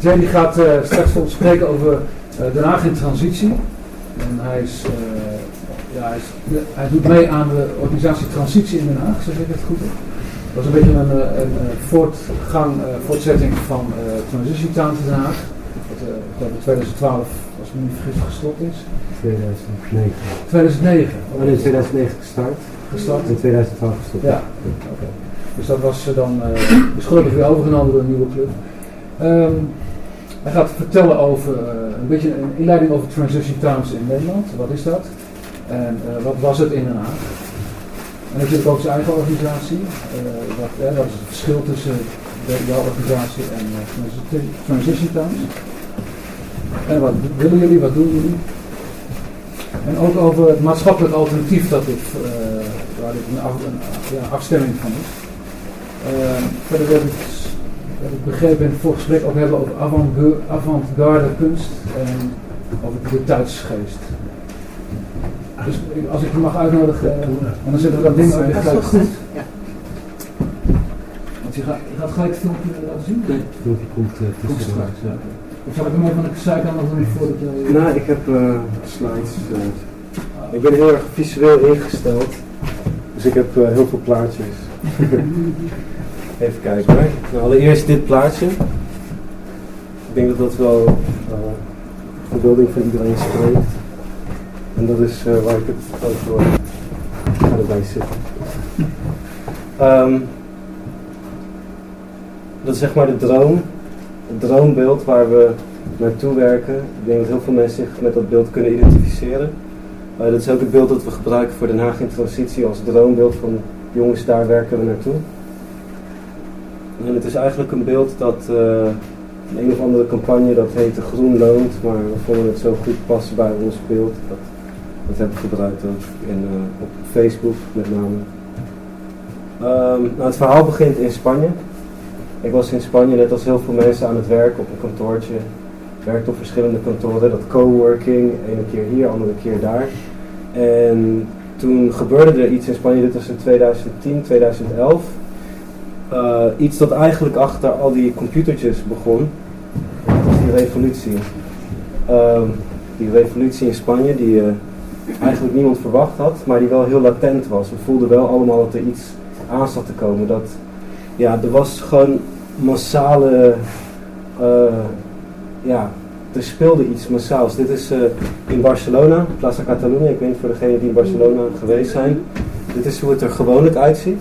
Jay die gaat straks voor ons spreken over Den Haag in transitie. En hij doet mee aan de organisatie Transitie in Den Haag, zeg ik het goed heb. Dat is een beetje een voortzetting van Transition Town in Den Haag. Dat in 2012, als ik me niet vergis, gestopt is. 2009. 2009? Oh, in 2009 gestart. In 2012 gestopt. Ja, oké. Dus dat was dan beschuldigd weer overgenomen door een nieuwe club. Hij gaat vertellen over een beetje een inleiding over Transition Towns in Nederland. Wat is dat? En wat was het in Den Haag? En natuurlijk ook zijn eigen organisatie. Wat is het verschil tussen jouw organisatie en Transition Towns? En wat willen jullie, wat doen jullie? En ook over het maatschappelijk alternatief waar dit een afstemming van is. Verder heb ik begrepen in het voorgesprek ook hebben over avant-garde kunst en over de tijdsgeest. Dus als ik je mag uitnodigen, en dan zetten we dat ding gelijk goed. Ja. Want je gaat gelijk het filmpje laten zien? Nee, het filmpje komt straks. Ja. Of zal ik hem even aan de zijkant nog doen voordat je... Nou, ik heb slides. Ik ben heel erg visueel ingesteld. Dus ik heb heel veel plaatjes. Even kijken hoor. Nou, allereerst dit plaatje. Ik denk dat dat wel de verbeelding van iedereen spreekt. En dat is waar ik het over ga erbij zitten. Dat is zeg maar de droom. Het droombeeld waar we naartoe werken. Ik denk dat heel veel mensen zich met dat beeld kunnen identificeren. Dat is ook het beeld dat we gebruiken voor Den Haag in transitie als droombeeld van jongens, daar werken we naartoe. En het is eigenlijk een beeld dat een of andere campagne dat heette Groen Loont, maar we vonden het zo goed passen bij ons beeld. Dat hebben we gebruikt ook op Facebook met name. Het verhaal begint in Spanje. Ik was in Spanje net als heel veel mensen aan het werk op een kantoortje. Ik werkte op verschillende kantoren, dat coworking, ene keer hier, andere keer daar. En toen gebeurde er iets in Spanje, dit was in 2010, 2011. Iets dat eigenlijk achter al die computertjes begon. Dat was die revolutie. Die revolutie in Spanje die eigenlijk niemand verwacht had, maar die wel heel latent was. We voelden wel allemaal dat er iets aan zat te komen. Er was gewoon massale... er speelde iets massaals. Dit is in Barcelona, Plaza Catalunya. Ik weet niet voor degenen die in Barcelona geweest zijn. Dit is hoe het er gewoonlijk uitziet.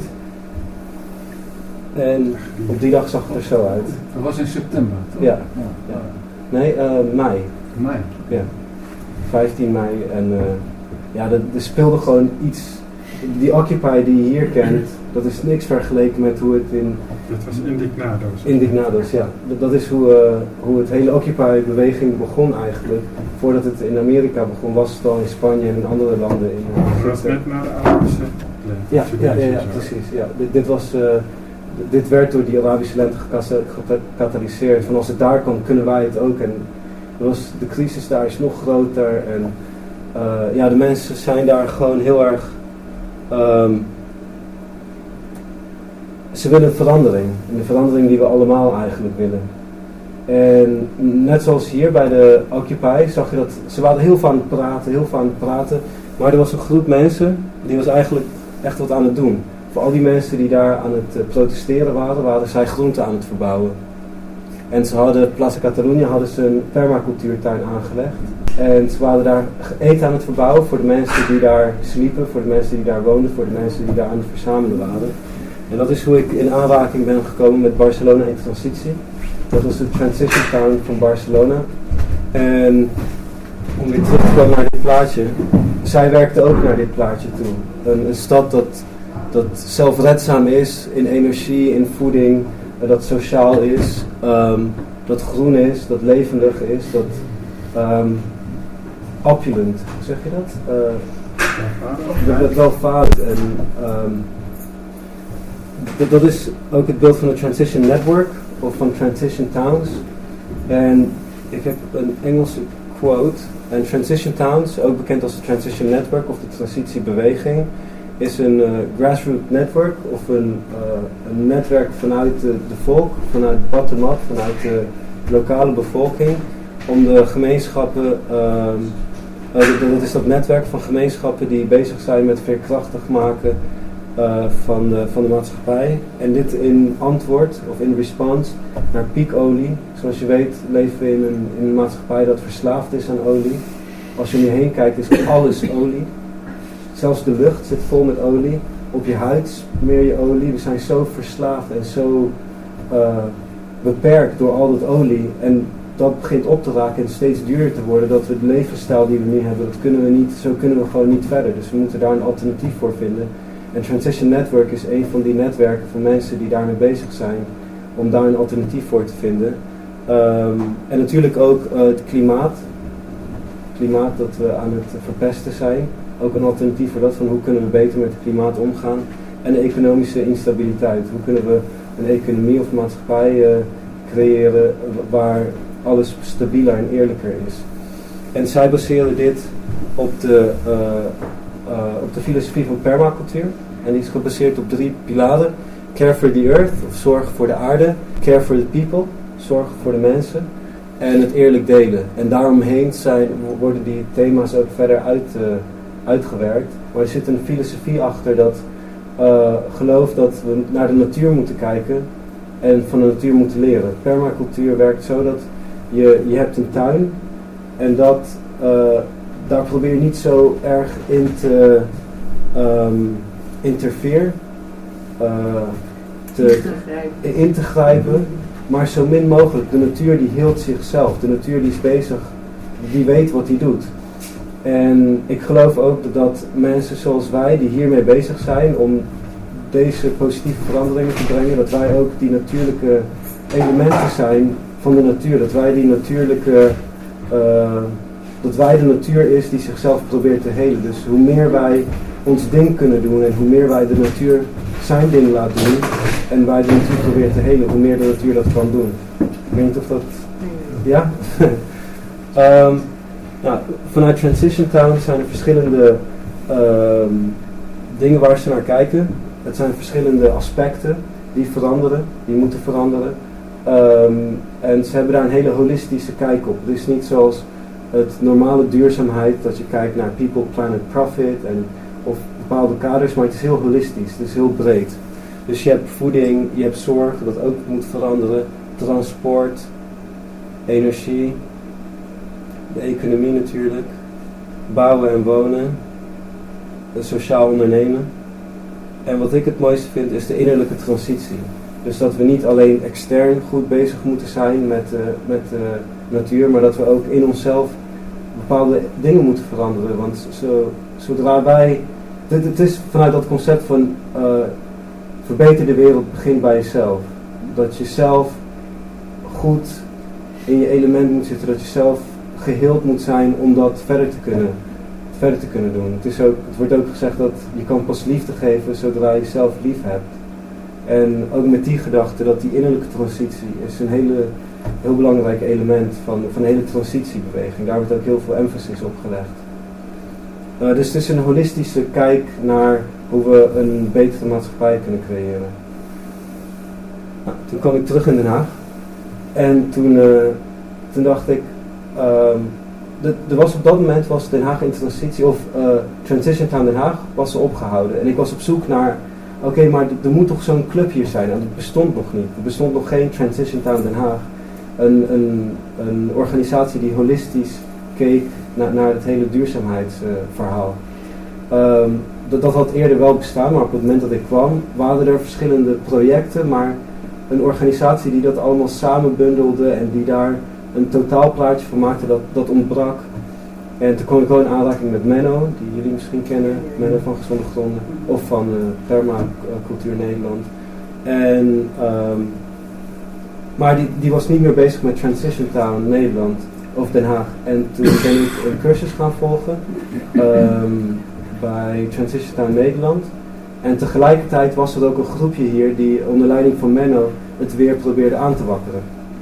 En op die dag zag het er zo uit. Dat was in september, toch? Ja. Nee, mei. Mei? Ja. 15 mei. En er speelde gewoon iets. Die Occupy die je hier kent, dat is niks vergeleken met hoe het in... Dat was Indignados. Indignados, ja. Dat is hoe het hele Occupy-beweging begon eigenlijk. Voordat het in Amerika begon, was het al in Spanje en in andere landen. Dat was net na de Arabische lente. Ja, precies. Ja. Dit werd door die Arabische lente gecatalyseerd. Van als het daar kan, kunnen wij het ook. En de crisis daar is nog groter. En de mensen zijn daar gewoon heel erg... ze willen verandering. En de verandering die we allemaal eigenlijk willen. En net zoals hier bij de Occupy zag je dat... Ze waren heel veel aan het praten. Maar er was een groep mensen die was eigenlijk echt wat aan het doen. Voor al die mensen die daar aan het protesteren waren zij groenten aan het verbouwen. En ze hadden, Plaza Catalunya hadden ze een permacultuurtuin aangelegd. En ze waren daar eten aan het verbouwen voor de mensen die daar sliepen, voor de mensen die daar woonden, voor de mensen die daar aan het verzamelen waren. En dat is hoe ik in aanraking ben gekomen met Barcelona in transitie. Dat was de Transition Town van Barcelona. En om weer terug te komen naar dit plaatje. Zij werkte ook naar dit plaatje toe. Een stad dat zelfredzaam is in energie, in voeding, dat sociaal is, dat groen is, dat levendig is, dat opulent, hoe zeg je dat? Dat welvarend. En dat is ook het beeld van de Transition Network of van Transition Towns. En ik heb een Engelse quote. En Transition Towns, ook bekend als de Transition Network of de transitiebeweging, is een grassroots network of een netwerk vanuit de volk, vanuit bottom-up, vanuit lokale bevolking, om de gemeenschappen, dat is dat netwerk van gemeenschappen die bezig zijn met veerkrachtig maken van de maatschappij. En dit in antwoord of in response naar piekolie. Zoals je weet leven we in een maatschappij dat verslaafd is aan olie. Als je om je heen kijkt is alles olie. Zelfs de lucht zit vol met olie. Op je huid smeer je olie. We zijn zo verslaafd en zo beperkt door al dat olie. En dat begint op te raken en steeds duurder te worden. Dat we de levensstijl die we nu hebben, zo kunnen we gewoon niet verder. Dus we moeten daar een alternatief voor vinden. En Transition Network is een van die netwerken van mensen die daarmee bezig zijn. Om daar een alternatief voor te vinden. En natuurlijk ook het klimaat. Klimaat dat we aan het verpesten zijn. Ook een alternatief voor dat van hoe kunnen we beter met het klimaat omgaan. En de economische instabiliteit. Hoe kunnen we een economie of maatschappij creëren waar alles stabieler en eerlijker is. En zij baseren dit op de filosofie van permacultuur. En die is gebaseerd op 3 pilaren. Care for the earth, of zorg voor de aarde. Care for the people, zorg voor de mensen. En het eerlijk delen. En daaromheen worden die thema's ook verder uitgewerkt. Maar er zit een filosofie achter dat gelooft dat we naar de natuur moeten kijken en van de natuur moeten leren. Permacultuur werkt zo dat je hebt een tuin en daar probeer je niet zo erg in te interfereren, in te grijpen, maar zo min mogelijk. De natuur die heelt zichzelf, de natuur die is bezig, die weet wat die doet. En ik geloof ook dat mensen zoals wij, die hiermee bezig zijn om deze positieve veranderingen te brengen, dat wij ook die natuurlijke elementen zijn van de natuur. Dat wij die natuurlijke, dat wij de natuur is die zichzelf probeert te helen. Dus hoe meer wij ons ding kunnen doen en hoe meer wij de natuur zijn ding laten doen en wij de natuur proberen te helen, hoe meer de natuur dat kan doen. Ik weet niet of dat... Ja? Nou, vanuit Transition Town zijn er verschillende dingen waar ze naar kijken. Het zijn verschillende aspecten die veranderen, die moeten veranderen. En ze hebben daar een hele holistische kijk op. Het is niet zoals het normale duurzaamheid, dat je kijkt naar people, planet, profit of bepaalde kaders, maar het is heel holistisch, het is heel breed. Dus je hebt voeding, je hebt zorg, dat ook moet veranderen, transport, energie, de economie natuurlijk, bouwen en wonen, sociaal ondernemen. En wat ik het mooiste vind is de innerlijke transitie. Dus dat we niet alleen extern goed bezig moeten zijn met de natuur, maar dat we ook in onszelf bepaalde dingen moeten veranderen. Want zodra wij... Het is vanuit dat concept van verbeter de wereld, begint bij jezelf. Dat je zelf goed in je element moet zitten, dat je zelf geheeld moet zijn om dat verder te kunnen doen. Het wordt ook gezegd dat je kan pas liefde geven zodra je jezelf lief hebt. En ook met die gedachte dat die innerlijke transitie is een heel belangrijk element van een hele transitiebeweging. Daar wordt ook heel veel emphasis op gelegd. Dus het is een holistische kijk naar hoe we een betere maatschappij kunnen creëren. Nou, toen kwam ik terug in Den Haag. En toen dacht ik... op dat moment was Den Haag in transitie, of Transition Town Den Haag was ze opgehouden. En ik was op zoek naar... Oké, maar er moet toch zo'n club hier zijn? En dat bestond nog niet. Er bestond nog geen Transition Town Den Haag. Een organisatie die holistisch keek naar het hele duurzaamheidsverhaal. Dat had eerder wel bestaan, maar op het moment dat ik kwam, waren er verschillende projecten, maar een organisatie die dat allemaal samenbundelde en die daar een totaalplaatje van maakte, dat ontbrak. En toen kwam ik wel in aanraking met Menno, die jullie misschien kennen, Menno van Gezonde Gronden, of van Permacultuur Nederland. Maar die was niet meer bezig met Transition Town Nederland of Den Haag. En toen ben ik een cursus gaan volgen bij Transition Town Nederland. En tegelijkertijd was er ook een groepje hier die onder leiding van Menno het weer probeerde aan te wakkeren.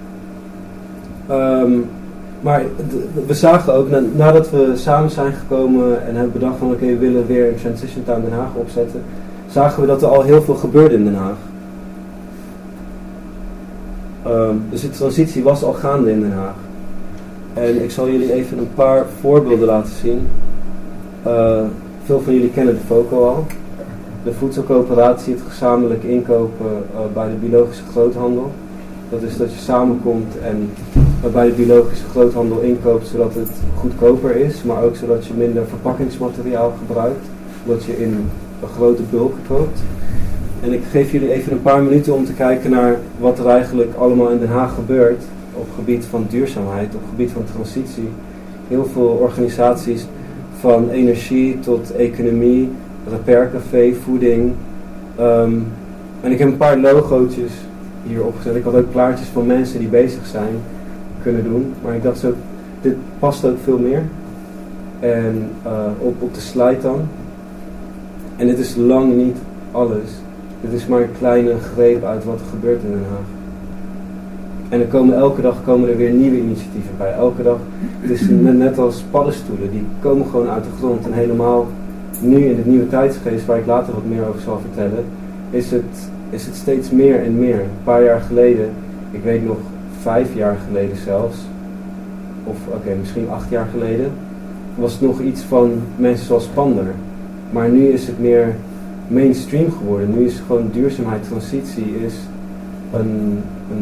Maar we zagen ook, nadat we samen zijn gekomen en hebben bedacht van oké, we willen weer een Transition Town Den Haag opzetten, zagen we dat er al heel veel gebeurde in Den Haag. Dus de transitie was al gaande in Den Haag. En ik zal jullie even een paar voorbeelden laten zien. Veel van jullie kennen de FOCO al. De voedselcoöperatie, het gezamenlijk inkopen bij de biologische groothandel. Dat is dat je samenkomt en bij de biologische groothandel inkoopt zodat het goedkoper is, maar ook zodat je minder verpakkingsmateriaal gebruikt, omdat je in een grote bulk koopt. En ik geef jullie even een paar minuten om te kijken naar wat er eigenlijk allemaal in Den Haag gebeurt op het gebied van duurzaamheid, op het gebied van transitie. Heel veel organisaties van energie tot economie, repaircafé, voeding. En ik heb een paar logootjes hier opgezet. Ik had ook plaatjes van mensen die bezig zijn kunnen doen. Maar ik dacht zo, dit past ook veel meer. En op de slide dan. En dit is lang niet alles. Dit is maar een kleine greep uit wat er gebeurt in Den Haag. En elke dag komen er weer nieuwe initiatieven bij. Elke dag, het is net als paddenstoelen, die komen gewoon uit de grond. En helemaal nu in het nieuwe tijdsgeest, waar ik later wat meer over zal vertellen, is het steeds meer en meer. Een paar jaar geleden, ik weet nog 5 jaar geleden zelfs, of misschien 8 jaar geleden, was het nog iets van mensen zoals Pander. Maar nu is het meer mainstream geworden. Nu is gewoon duurzaamheid, transitie is een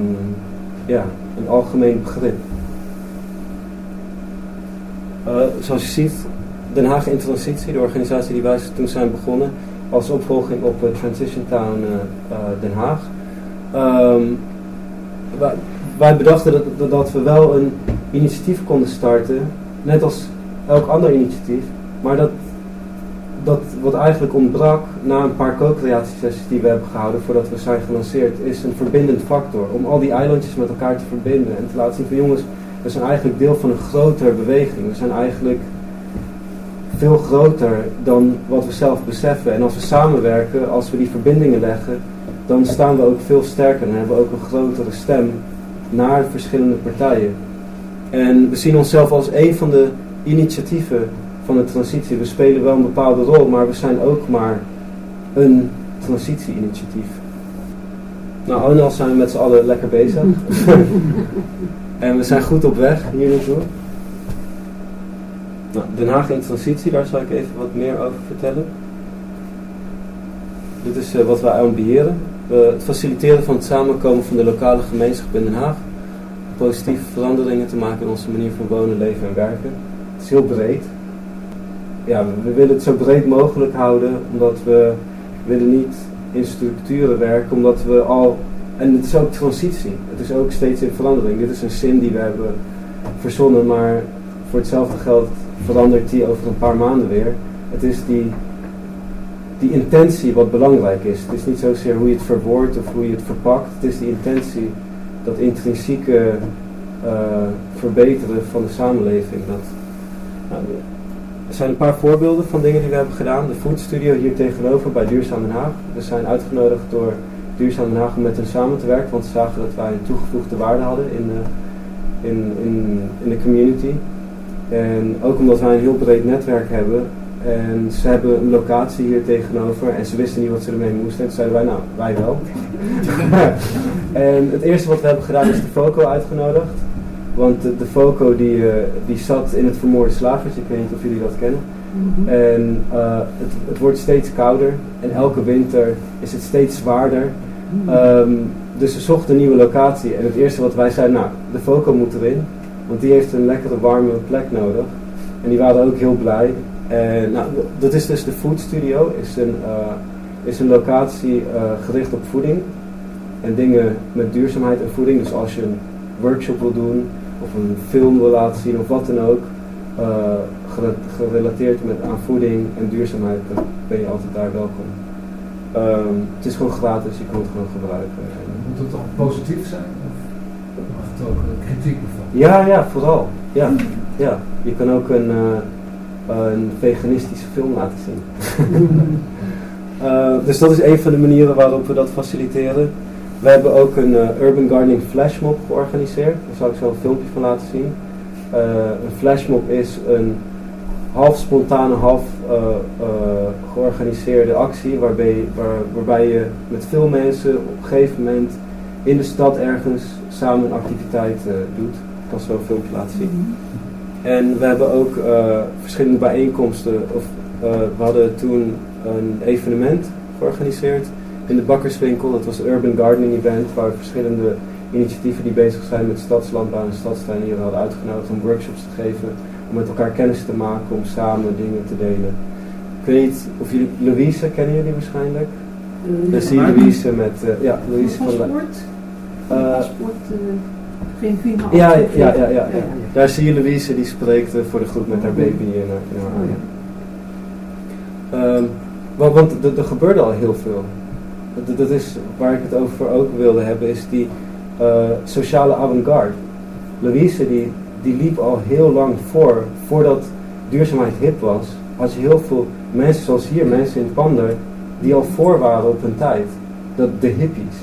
algemeen begrip. Zoals je ziet, Den Haag in Transitie, de organisatie die wij toen zijn begonnen, als opvolging op Transition Town Den Haag. Wij bedachten dat we wel een initiatief konden starten, net als elk ander initiatief, maar dat wat eigenlijk ontbrak na een paar co-creatiesessies die we hebben gehouden voordat we zijn gelanceerd, is een verbindend factor. Om al die eilandjes met elkaar te verbinden en te laten zien van jongens, we zijn eigenlijk deel van een grotere beweging. We zijn eigenlijk veel groter dan wat we zelf beseffen. En als we samenwerken, als we die verbindingen leggen, dan staan we ook veel sterker. Dan hebben we ook een grotere stem naar verschillende partijen. En we zien onszelf als een van de initiatieven van de transitie. We spelen wel een bepaalde rol, maar we zijn ook maar een transitie-initiatief. Nou, al in al zijn we met z'n allen lekker bezig. En we zijn goed op weg hier naartoe. Nou, Den Haag in transitie, daar zal ik even wat meer over vertellen. Dit is wat wij ambiëren. Het faciliteren van het samenkomen van de lokale gemeenschap in Den Haag. Positieve veranderingen te maken in onze manier van wonen, leven en werken. Het is heel breed. Ja, we willen het zo breed mogelijk houden, omdat we willen niet in structuren werken, omdat we al... En het is ook transitie. Het is ook steeds in verandering. Dit is een zin die we hebben verzonnen, maar voor hetzelfde geld verandert die over een paar maanden weer. Het is die intentie wat belangrijk is. Het is niet zozeer hoe je het verwoordt of hoe je het verpakt. Het is die intentie, dat intrinsieke verbeteren van de samenleving. Er zijn een paar voorbeelden van dingen die we hebben gedaan. De Food Studio hier tegenover bij Duurzaam Den Haag. We zijn uitgenodigd door Duurzaam Den Haag om met hen samen te werken, want ze zagen dat wij een toegevoegde waarde hadden in de community. En ook omdat wij een heel breed netwerk hebben. En ze hebben een locatie hier tegenover en ze wisten niet wat ze ermee moesten. En toen zeiden wij, nou, wij wel. En het eerste wat we hebben gedaan is de FOCO uitgenodigd. Want de FOCO die zat in het vermoorde slagertje, ik weet niet of jullie dat kennen. Mm-hmm. En het wordt steeds kouder en elke winter is het steeds zwaarder. Dus ze zochten een nieuwe locatie en het eerste wat wij zeiden, nou, de FOCO moet erin. Want die heeft een lekkere warme plek nodig. En die waren ook heel blij. En nou, dat is dus de Food Studio, is een locatie gericht op voeding. En dingen met duurzaamheid en voeding. Dus als je een workshop wil doen of een film wil laten zien of wat dan ook, gerelateerd aan voeding en duurzaamheid, dan ben je altijd daar welkom. Het is gewoon gratis, je kan het gewoon gebruiken. Moet het dan positief zijn? Of mag het ook kritiek bevatten? Ja, vooral. Ja. Je kan ook een veganistische film laten zien. Dus dat is een van de manieren waarop we dat faciliteren. We hebben ook een Urban Gardening Flashmob georganiseerd. Daar zal ik zo een filmpje van laten zien. Een flashmob is een half spontane, half georganiseerde actie waarbij je met veel mensen op een gegeven moment in de stad ergens samen een activiteit doet. Ik kan zo een filmpje laten zien. En we hebben ook verschillende bijeenkomsten. We hadden toen een evenement georganiseerd in de Bakkerswinkel. Dat was een Urban Gardening Event waar verschillende initiatieven die bezig zijn met stadslandbouw en stadstuin hier hadden uitgenodigd om workshops te geven. Om met elkaar kennis te maken, om samen dingen te delen. Ik weet niet of jullie, Louise kennen jullie waarschijnlijk? Dan zie je Louise met, Louise van de... Ja. Daar zie je Louise, die spreekt voor de groep met haar baby in haar armen. Want er gebeurde al heel veel. Dat is waar ik het over ook wilde hebben, is die sociale avant-garde. Louise die liep al heel lang voordat duurzaamheid hip was, had je heel veel mensen zoals hier, mensen in het Pander, die al voor waren op hun tijd. De hippies.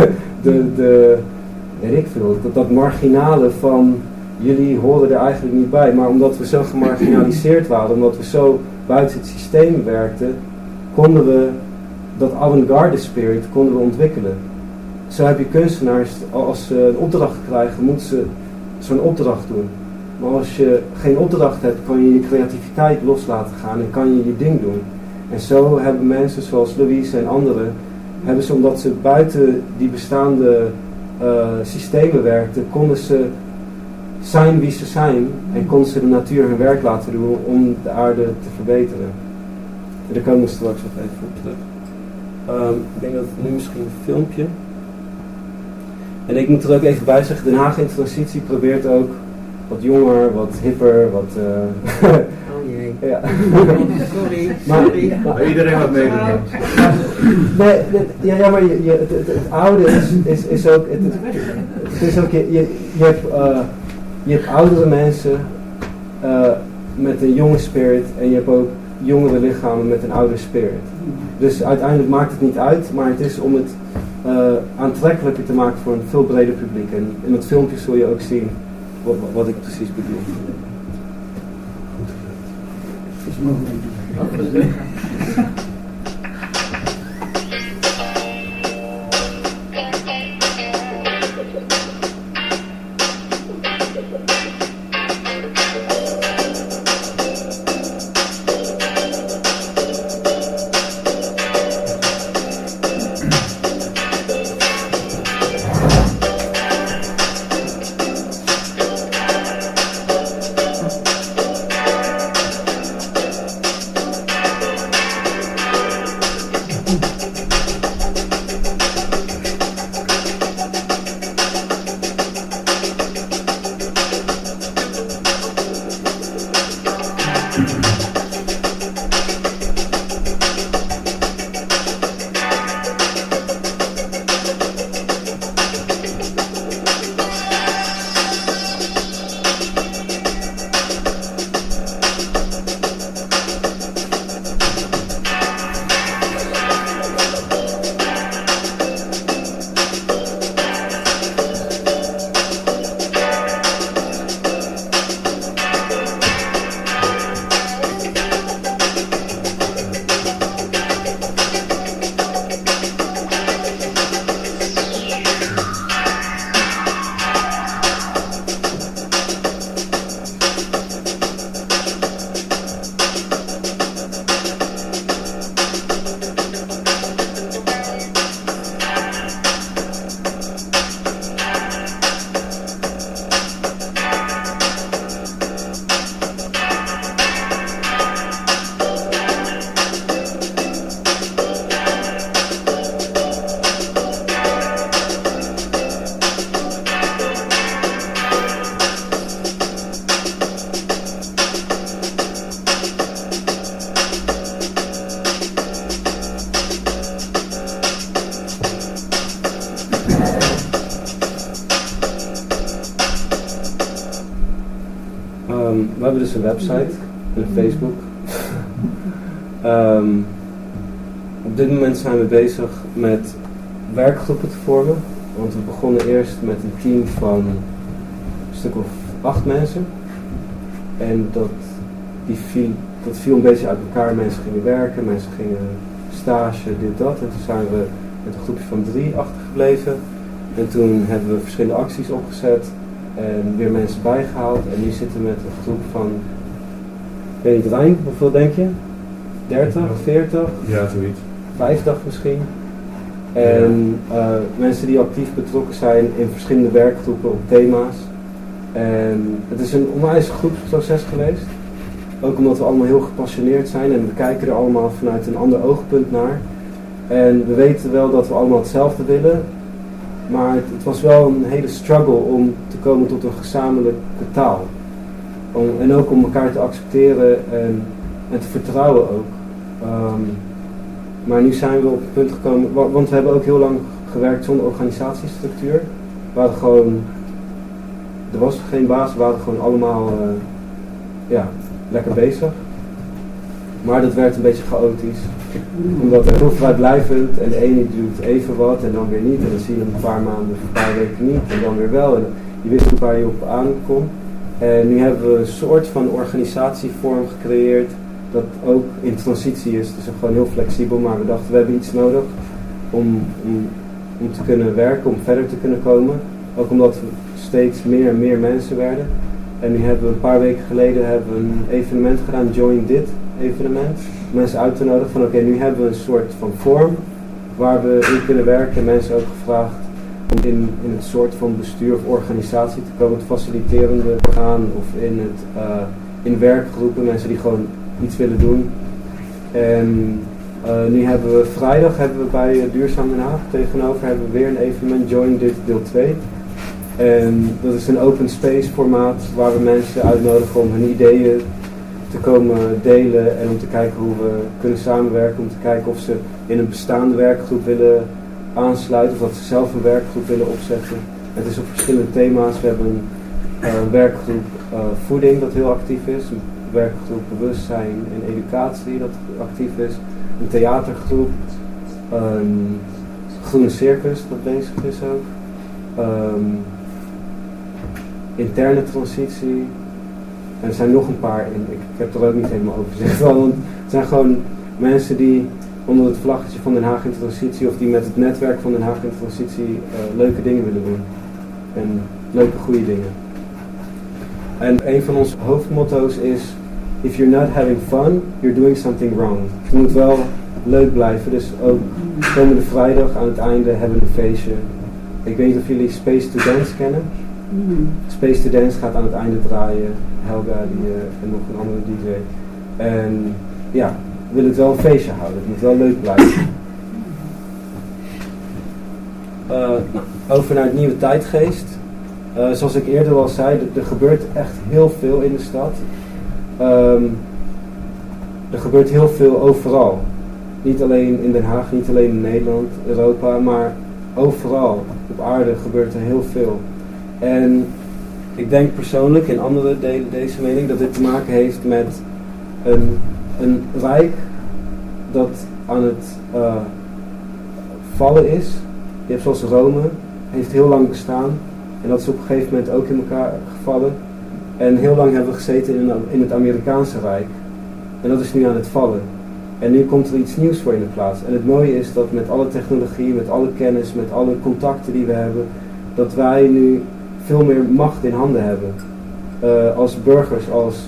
Weet ik veel, dat marginale van jullie horen er eigenlijk niet bij, maar omdat we zo gemarginaliseerd waren, omdat we zo buiten het systeem werkten, konden we dat avant-garde spirit ontwikkelen. Zo heb je kunstenaars, als ze een opdracht krijgen, moeten ze zo'n opdracht doen. Maar als je geen opdracht hebt, kan je je creativiteit los laten gaan en kan je je ding doen. En zo hebben mensen zoals Louise en anderen, hebben ze, omdat ze buiten die bestaande systemen werkten, konden ze zijn wie ze zijn en konden ze de natuur hun werk laten doen om de aarde te verbeteren. En daar komen we straks nog even op terug. Ik denk dat nu misschien een filmpje. En ik moet er ook even bij zeggen, Den Haag in transitie probeert ook wat jonger, wat hipper, wat... Oh jee. Ja. Sorry. Maar iedereen wat meedoen. Maar het oude is ook... Het is ook je hebt oudere mensen met een jonge spirit en je hebt ook jongere lichamen met een oude spirit. Dus uiteindelijk maakt het niet uit, maar het is om het aantrekkelijker te maken voor een veel breder publiek. En in het filmpje zul je ook zien wat ik precies bedoel. We hebben dus een website en een Facebook. Op dit moment zijn we bezig met werkgroepen te vormen. Want we begonnen eerst met een team van een stuk of 8 mensen. En dat viel een beetje uit elkaar. Mensen gingen werken, mensen gingen stage, dit, dat. En toen zijn we met een groepje van 3 achtergebleven. En toen hebben we verschillende acties opgezet en weer mensen bijgehaald. En nu zitten we met een groep van, ik weet niet Rijn, hoeveel denk je? 30, 40? Ja, zoiets. 50 misschien. En mensen die actief betrokken zijn in verschillende werkgroepen op thema's. En het is een onwijs groepsproces geweest. Ook omdat we allemaal heel gepassioneerd zijn en we kijken er allemaal vanuit een ander oogpunt naar. En we weten wel dat we allemaal hetzelfde willen. Maar het was wel een hele struggle om te komen tot een gezamenlijke taal. En ook om elkaar te accepteren en te vertrouwen ook. Maar nu zijn we op het punt gekomen, want we hebben ook heel lang gewerkt zonder organisatiestructuur. Er was geen baas, we waren gewoon allemaal lekker bezig. Maar dat werd een beetje chaotisch. Omdat het heel vrijblijvend en de ene doet even wat en dan weer niet. En dan zie je een paar maanden, een paar weken niet en dan weer wel. En je wist niet waar je op aankomt. En nu hebben we een soort van organisatievorm gecreëerd dat ook in transitie is. Dus gewoon heel flexibel, maar we dachten we hebben iets nodig om te kunnen werken, om verder te kunnen komen. Ook omdat we steeds meer en meer mensen werden. En nu hebben we een paar weken geleden een evenement gedaan, Join Dit evenement. Mensen uit te nodigen van oké, nu hebben we een soort van vorm waar we in kunnen werken. En mensen ook gevraagd om in het soort van bestuur of organisatie te komen, het faciliterende orgaan of in werkgroepen, mensen die gewoon iets willen doen. En nu hebben we vrijdag bij Duurzaam Den Haag tegenover weer een evenement, Join Dit deel 2. En dat is een open space formaat waar we mensen uitnodigen om hun ideeën te komen delen en om te kijken hoe we kunnen samenwerken, om te kijken of ze in een bestaande werkgroep willen aansluiten of dat ze zelf een werkgroep willen opzetten. Het is op verschillende thema's. We hebben een werkgroep voeding dat heel actief is, een werkgroep bewustzijn en educatie dat actief is, een theatergroep, een groene circus dat bezig is ook, interne transitie. En er zijn nog een paar in. Ik heb er ook niet helemaal over gezegd. Want het zijn gewoon mensen die onder het vlaggetje van Den Haag in Transitie of die met het netwerk van Den Haag in Transitie leuke dingen willen doen. En leuke goede dingen. En een van onze hoofdmotto's is: if you're not having fun, you're doing something wrong. Het moet wel leuk blijven. Dus ook komende vrijdag aan het einde hebben we een feestje. Ik weet niet of jullie Space to Dance kennen. Space to Dance gaat aan het einde draaien. Helga en nog een andere DJ. En ja, we willen het wel een feestje houden. Het moet wel leuk blijven. Over naar het nieuwe tijdgeest. Zoals ik eerder al zei, er gebeurt echt heel veel in de stad. Er gebeurt heel veel overal. Niet alleen in Den Haag, niet alleen in Nederland, Europa, maar overal op aarde gebeurt er heel veel. En ik denk persoonlijk, in andere delen deze mening, dat dit te maken heeft met een rijk dat aan het vallen is. Je hebt zoals Rome, heeft heel lang bestaan en dat is op een gegeven moment ook in elkaar gevallen. En heel lang hebben we gezeten in het Amerikaanse Rijk. En dat is nu aan het vallen. En nu komt er iets nieuws voor in de plaats. En het mooie is dat met alle technologie, met alle kennis, met alle contacten die we hebben, dat wij nu veel meer macht in handen hebben. Als burgers,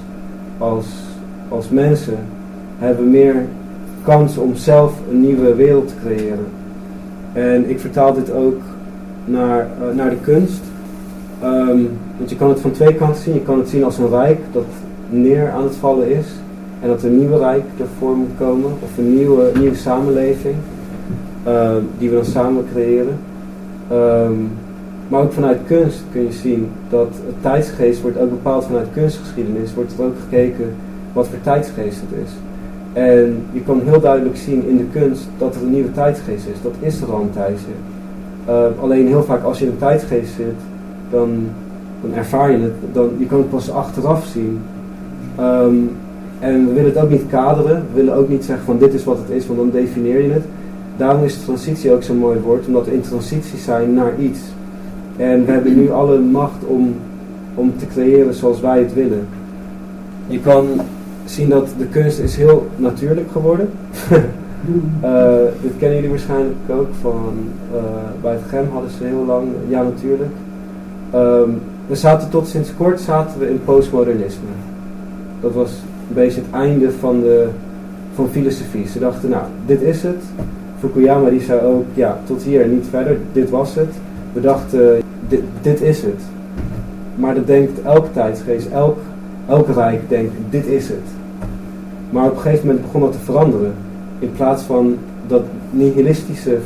als mensen, hebben we meer kans om zelf een nieuwe wereld te creëren. En ik vertaal dit ook naar de kunst. Want je kan het van twee kanten zien. Je kan het zien als een rijk dat neer aan het vallen is. En dat een nieuwe rijk ervoor moet komen. Of een nieuwe samenleving. Die we dan samen creëren. Maar ook vanuit kunst kun je zien dat het tijdsgeest wordt ook bepaald vanuit kunstgeschiedenis. Wordt er ook gekeken wat voor tijdsgeest het is. En je kan heel duidelijk zien in de kunst dat er een nieuwe tijdsgeest is. Dat is er al een tijdje. Alleen heel vaak als je in een tijdsgeest zit, dan ervaar je het. Je kan het pas achteraf zien. En we willen het ook niet kaderen. We willen ook niet zeggen van dit is wat het is, want dan definieer je het. Daarom is transitie ook zo'n mooi woord, omdat we in transitie zijn naar iets. En we hebben nu alle macht om te creëren zoals wij het willen. Je kan zien dat de kunst is heel natuurlijk geworden. Dit kennen jullie waarschijnlijk ook van, bij het GEM hadden ze heel lang, ja natuurlijk. We zaten tot sinds kort in postmodernisme. Dat was een beetje het einde van filosofie. Ze dachten, nou, dit is het. Fukuyama die zei ook, ja, tot hier en niet verder, dit was het. We dachten, dit is het. Maar dat denkt elke tijdsgeest, elk rijk denkt, dit is het. Maar op een gegeven moment begon dat te veranderen. In plaats van dat nihilistische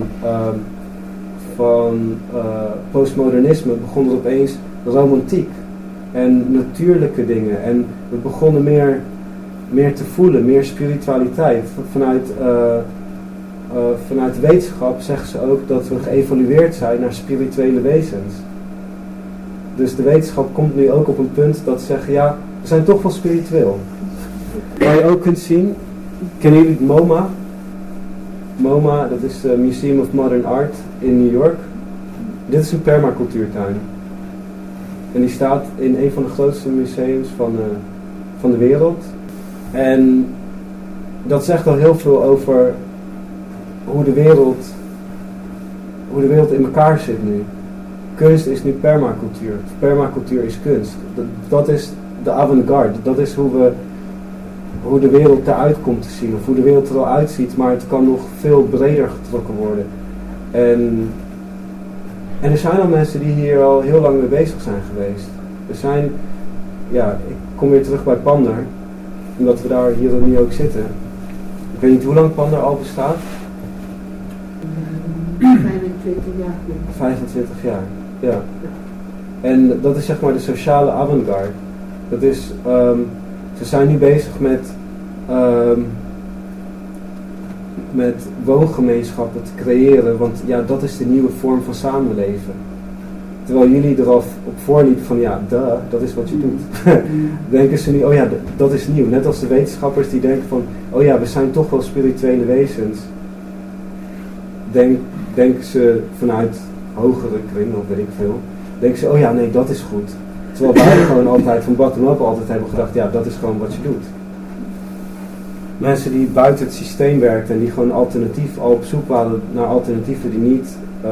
van postmodernisme begon er opeens romantiek en natuurlijke dingen. En we begonnen meer te voelen, meer spiritualiteit. Vanuit wetenschap zeggen ze ook dat we geëvolueerd zijn naar spirituele wezens. Dus de wetenschap komt nu ook op een punt dat ze zeggen, ja, we zijn toch wel spiritueel. Waar je ook kunt zien, kennen jullie het MoMA? MoMA, dat is de Museum of Modern Art in New York. Dit is een permacultuurtuin. En die staat in een van de grootste museums van de wereld. En dat zegt al heel veel over hoe de wereld in elkaar zit nu. Kunst is nu permacultuur. Permacultuur is kunst. Dat is de avant-garde. Dat is hoe de wereld eruit komt te zien. Of hoe de wereld er al uitziet. Maar het kan nog veel breder getrokken worden. En er zijn al mensen die hier al heel lang mee bezig zijn geweest. Ik kom weer terug bij Pander. Omdat we daar hier nu ook zitten. Ik weet niet hoe lang Pander al bestaat. 25 jaar. 25 jaar, ja. En dat is zeg maar de sociale avant-garde. Dat is, ze zijn nu bezig met woongemeenschappen te creëren, want ja, dat is de nieuwe vorm van samenleven. Terwijl jullie er al op voorliepen van ja, dat is wat je doet. Denken ze nu, oh ja, dat is nieuw. Net als de wetenschappers die denken van, oh ja, we zijn toch wel spirituele wezens. Denken ze vanuit hogere kringen, of weet ik veel, denken ze, oh ja, nee, dat is goed. Terwijl wij gewoon altijd van bottom-up altijd hebben gedacht, ja, dat is gewoon wat je doet. Mensen die buiten het systeem werkten en die gewoon alternatief al op zoek waren naar alternatieven die niet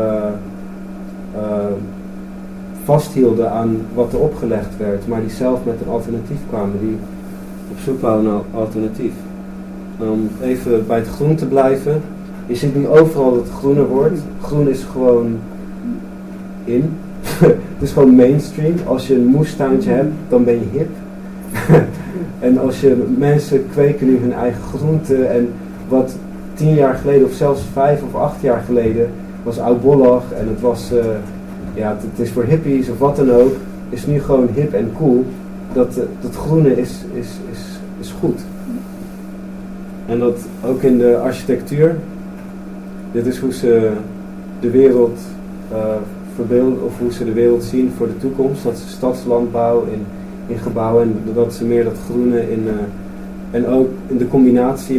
vasthielden aan wat er opgelegd werd, maar die zelf met een alternatief kwamen, die op zoek waren naar alternatief. Om even bij het groen te blijven. Je ziet nu overal dat het groener wordt. Groen is gewoon in. Het is gewoon mainstream. Als je een moestuintje hebt, dan ben je hip. En als mensen kweken nu hun eigen groenten. En wat 10 jaar geleden, of zelfs 5 of 8 jaar geleden, was oudbollig. En het was, het is voor hippies of wat dan ook. Is nu gewoon hip en cool. Dat groene is goed. En dat ook in de architectuur. Dit is hoe ze de wereld verbeelden, of hoe ze de wereld zien voor de toekomst. Dat ze stadslandbouw in gebouwen en dat ze meer dat groene en ook in de combinatie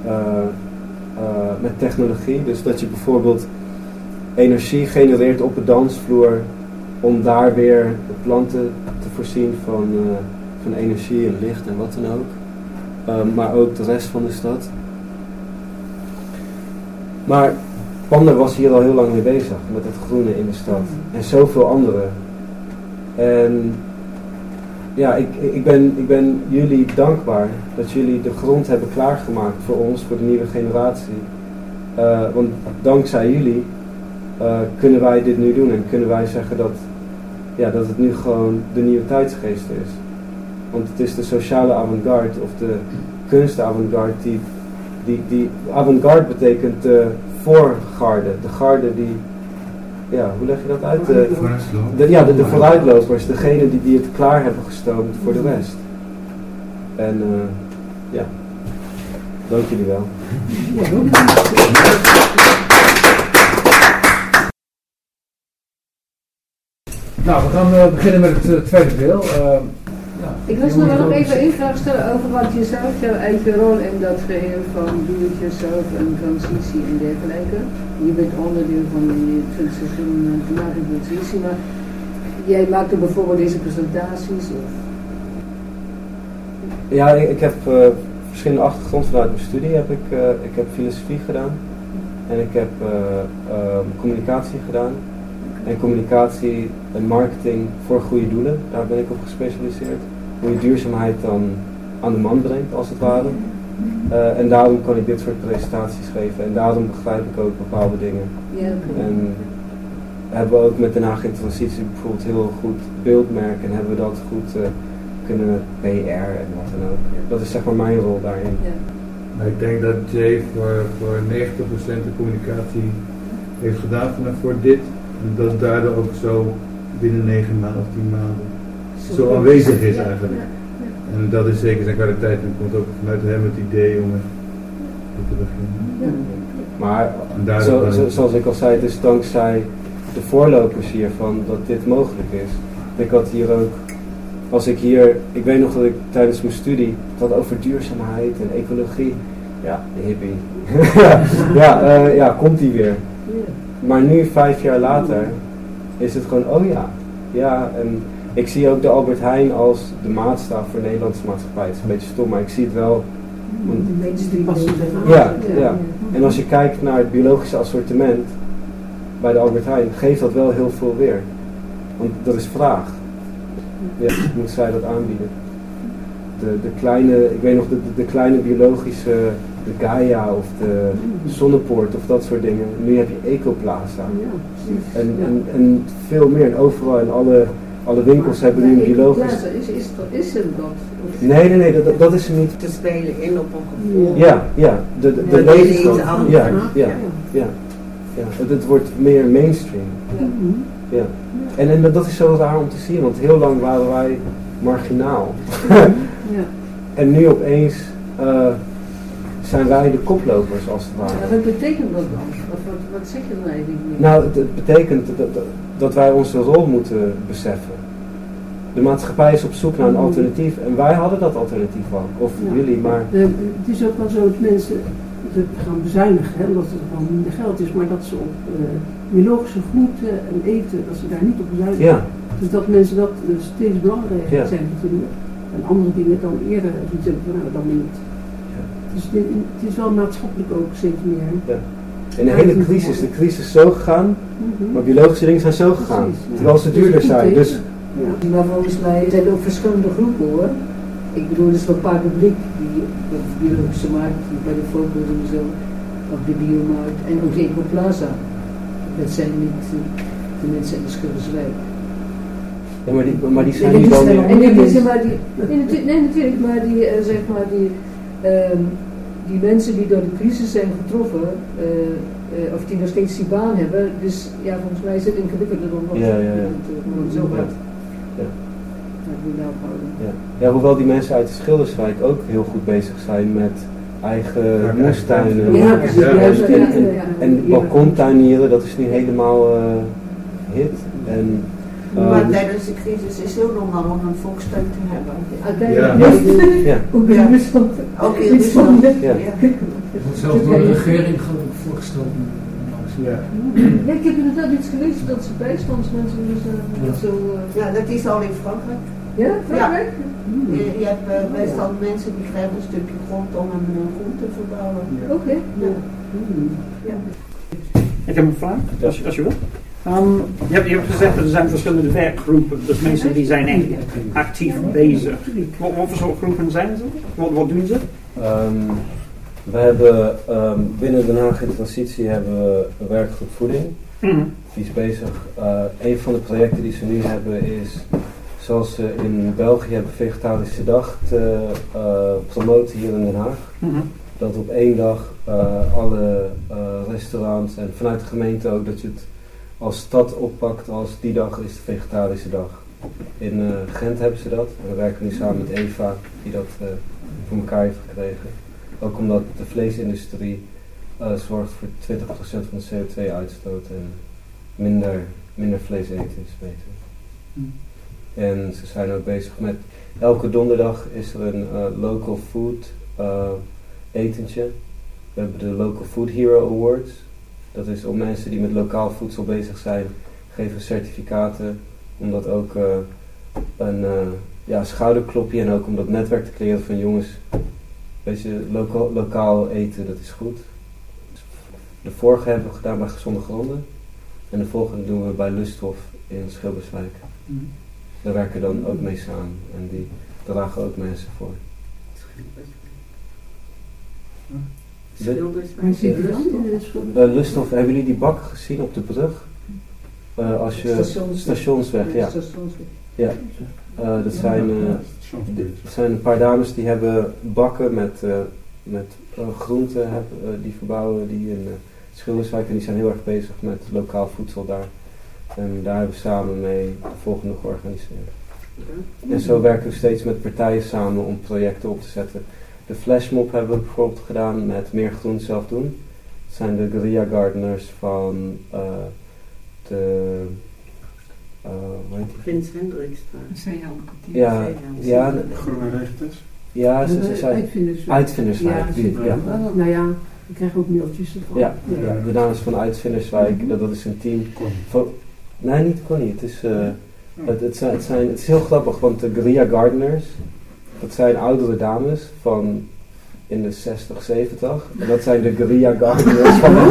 met technologie. Dus dat je bijvoorbeeld energie genereert op de dansvloer om daar weer de planten te voorzien van energie en licht en wat dan ook. Maar ook de rest van de stad. Maar Pander was hier al heel lang mee bezig met het groene in de stad. En zoveel anderen. En ja, ik ben jullie dankbaar dat jullie de grond hebben klaargemaakt voor ons, voor de nieuwe generatie. Want dankzij jullie kunnen wij dit nu doen en kunnen wij zeggen dat het nu gewoon de nieuwe tijdsgeest is. Want het is de sociale avant-garde of de kunst-avant-garde die avant-garde betekent voorgarde. De garde die, ja, hoe leg je dat uit? De vooruitlopers, degene die het klaar hebben gestoomd voor de rest. En dank jullie wel. Nou, we gaan beginnen met het tweede deel. Ik wil nog even één vraag stellen over wat je zelf, jouw eigen rol in dat geheel van do-it-yourself en transitie en dergelijke. Je bent onderdeel van die transitie, maar jij maakt er bijvoorbeeld deze presentaties? Of? Ja, ik heb verschillende achtergronden vanuit mijn studie. Ik heb filosofie gedaan en ik heb communicatie gedaan. En communicatie en marketing voor goede doelen, daar ben ik op gespecialiseerd. Hoe je duurzaamheid dan aan de man brengt, als het ware. En daarom kan ik dit soort presentaties geven en daarom begrijp ik ook bepaalde dingen. Ja, okay. En hebben we ook met Den Haag in Transitie bijvoorbeeld heel goed beeldmerk en hebben we dat goed kunnen PR en wat dan ook. Dat is zeg maar mijn rol daarin. Ja. Maar ik denk dat Jay voor 90% de communicatie heeft gedaan voor dit. En dat het daardoor ook zo binnen 9 maanden of 10 maanden zo aanwezig is eigenlijk. En dat is zeker zijn kwaliteit. En komt ook vanuit hem het idee om te beginnen. Maar En zoals ik al zei, het is dankzij de voorlopers hiervan dat dit mogelijk is. Ik had hier ook, ik weet nog dat ik tijdens mijn studie het had over duurzaamheid en ecologie. Ja, de hippie. Komt die weer. Maar nu, 5 jaar later, is het gewoon, oh ja. Ja, en ik zie ook de Albert Heijn als de maatstaf voor de Nederlandse maatschappij. Het is een beetje stom, maar ik zie het wel. Ja. En als je kijkt naar het biologische assortiment bij de Albert Heijn, geeft dat wel heel veel weer. Want dat is vraag. Ja, moet zij dat aanbieden. De kleine, ik weet nog, de kleine biologische, de Gaia of de Zonnepoort of dat soort dingen. Nu heb je Ecoplaza. En veel meer. En overal in alle winkels hebben nu een biologisch... Is hem dat? Nee, dat is er niet. Te spelen in op een gevoel. Ja. De levensstand. Ja. Het wordt meer mainstream. Ja. En dat is zo raar om te zien, want heel lang waren wij marginaal. En nu opeens zijn wij de koplopers als het ware. Ja, wat betekent dat dan? Wat zeg je dan eigenlijk niet? Nou, het betekent dat wij onze rol moeten beseffen. De maatschappij is op zoek naar een alternatief en wij hadden dat alternatief al. Of jullie, maar... Het is ook wel zo dat mensen het gaan bezuinigen, hè, omdat het gewoon minder geld is, maar dat ze op biologische groenten en eten, dat ze daar niet op bezuinigen. Ja. Dus dat mensen dat steeds belangrijker zijn te doen. En andere dingen dan eerder natuurlijk, dan niet. Ja. Dus het is wel maatschappelijk ook steeds meer. Ja. En de hele crisis is zo gegaan, maar biologische dingen zijn zo gegaan. Precies, terwijl ze duurder zijn. Dus... Ja. Maar volgens mij zijn er ook verschillende groepen hoor. Ik bedoel, dus wel Pakenblik, die op de biologische markt, bij de Focus en zo, op de biomarkt en ook Ecoplaza. Dat zijn niet de mensen in de Schilderswijk. Ja, maar die zijn niet al meer... Nee, natuurlijk, maar die mensen die door de crisis zijn getroffen, of die nog steeds die baan hebben, dus ja, volgens mij is het ingewikkelder dan wat. Ja. Zo gaat. Ja, hoewel die mensen uit de Schilderswijk ook heel goed bezig zijn met eigen moestuinen. En balkontuinieren, dat is nu helemaal hit. En, maar tijdens de crisis is het heel normaal om een volkstuin te hebben. Ook in Rusland. Ook in Rusland. Het wordt zelfs door de regering voorgesteld. Ja, ik heb inderdaad iets gelezen dat ze bijstandsmensen zo... Ja, dat is al in Frankrijk. Ja, Frankrijk? Ja. Je hebt bijstandsmensen die krijgen een stukje grond om een groen te verbouwen. Oké. Ja. Ik heb een vraag, als je wil. Je hebt gezegd dat er zijn verschillende werkgroepen, dus mensen die zijn echt actief bezig. Wat voor soort groepen zijn ze? Wat doen ze? We hebben binnen Den Haag in Transitie hebben we een werkgroep voeding. Die is bezig. Een van de projecten die ze nu hebben is, zoals ze in België hebben Vegetarische Dag te promoten hier in Den Haag. Dat op 1 dag alle restaurants en vanuit de gemeente ook, dat je het als stad oppakt als die dag is de Vegetarische Dag. In Gent hebben ze dat. En we werken nu samen met Eva die dat voor elkaar heeft gekregen. Ook omdat de vleesindustrie zorgt voor 20% van de CO2-uitstoot en minder vlees eten is beter. En ze zijn ook bezig met, elke donderdag is er een local food etentje. We hebben de Local Food Hero Awards. Dat is om mensen die met lokaal voedsel bezig zijn, geven certificaten. Om dat ook een schouderklopje en ook om dat netwerk te creëren van jongens, weet je, lokaal eten, dat is goed. De vorige hebben we gedaan bij Gezonde Gronden. En de volgende doen we bij Lusthof in Schilderswijk. Daar werken dan ook mee samen. En die dragen ook mensen voor. Lusthof, hebben jullie die bakken gezien op de brug? Als je Stationsweg, ja. Ja. Dat zijn een paar dames die hebben bakken met groenten die verbouwen die in Schilderswijk en die zijn heel erg bezig met lokaal voedsel daar. En daar hebben we samen mee de volgende georganiseerd. En zo werken we steeds met partijen samen om projecten op te zetten. De flashmob hebben we bijvoorbeeld gedaan met Meer Groen Zelf Doen. Dat zijn de guerrilla gardeners van Prins Hendriksstraat. Ja, Groene Rechters. Ja, ze zijn Uitvinderswijk. Nou ja, ik krijg ook mailtjes ervan. Ja, de dames van Uitvinderswijk, dat is een team. Nee, niet Connie. Het is heel grappig, want de guerrilla gardeners, dat zijn oudere dames van in de 60, 70. En dat zijn de guerrilla gardeners van de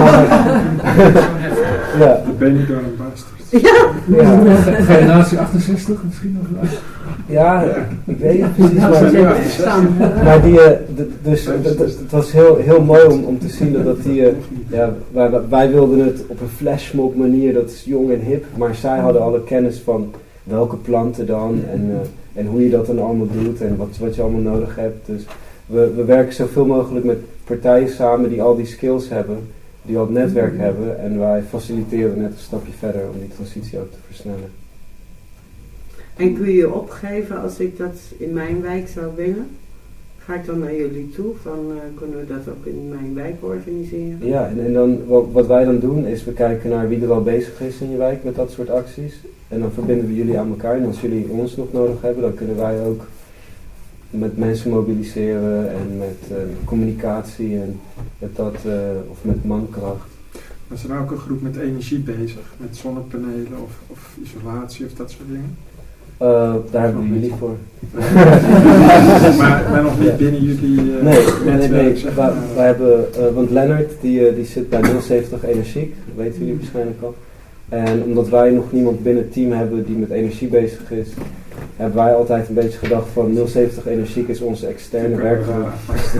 ja. De Benidorm Bastards. Generatie 68 misschien nog. Ja, ik weet het precies. Maar het was heel mooi om te zien dat die... wij wilden het op een flashmob manier, dat is jong en hip. Maar zij hadden alle kennis van welke planten dan en hoe je dat dan allemaal doet en wat je allemaal nodig hebt. Dus we werken zoveel mogelijk met partijen samen die al die skills hebben, die al het netwerk hebben. En wij faciliteren net een stapje verder om die transitie ook te versnellen. En kun je opgeven als ik dat in mijn wijk zou willen? Ga ik dan naar jullie toe? Kunnen we dat ook in mijn wijk organiseren? Ja, en dan, wat wij dan doen is we kijken naar wie er al bezig is in je wijk met dat soort acties. En dan verbinden we jullie aan elkaar. En als jullie ons nog nodig hebben, dan kunnen wij ook met mensen mobiliseren en met communicatie en met dat, of met mankracht. Was er nou ook een groep met energie bezig? Met zonnepanelen of isolatie of dat soort dingen? Daar hebben we jullie voor. maar nog niet binnen jullie Nee. Wij hebben, want Lennart die zit bij 070 Energiek, dat weten jullie waarschijnlijk al. En omdat wij nog niemand binnen het team hebben die met energie bezig is, hebben wij altijd een beetje gedacht van 070 Energiek is onze externe werkgroep.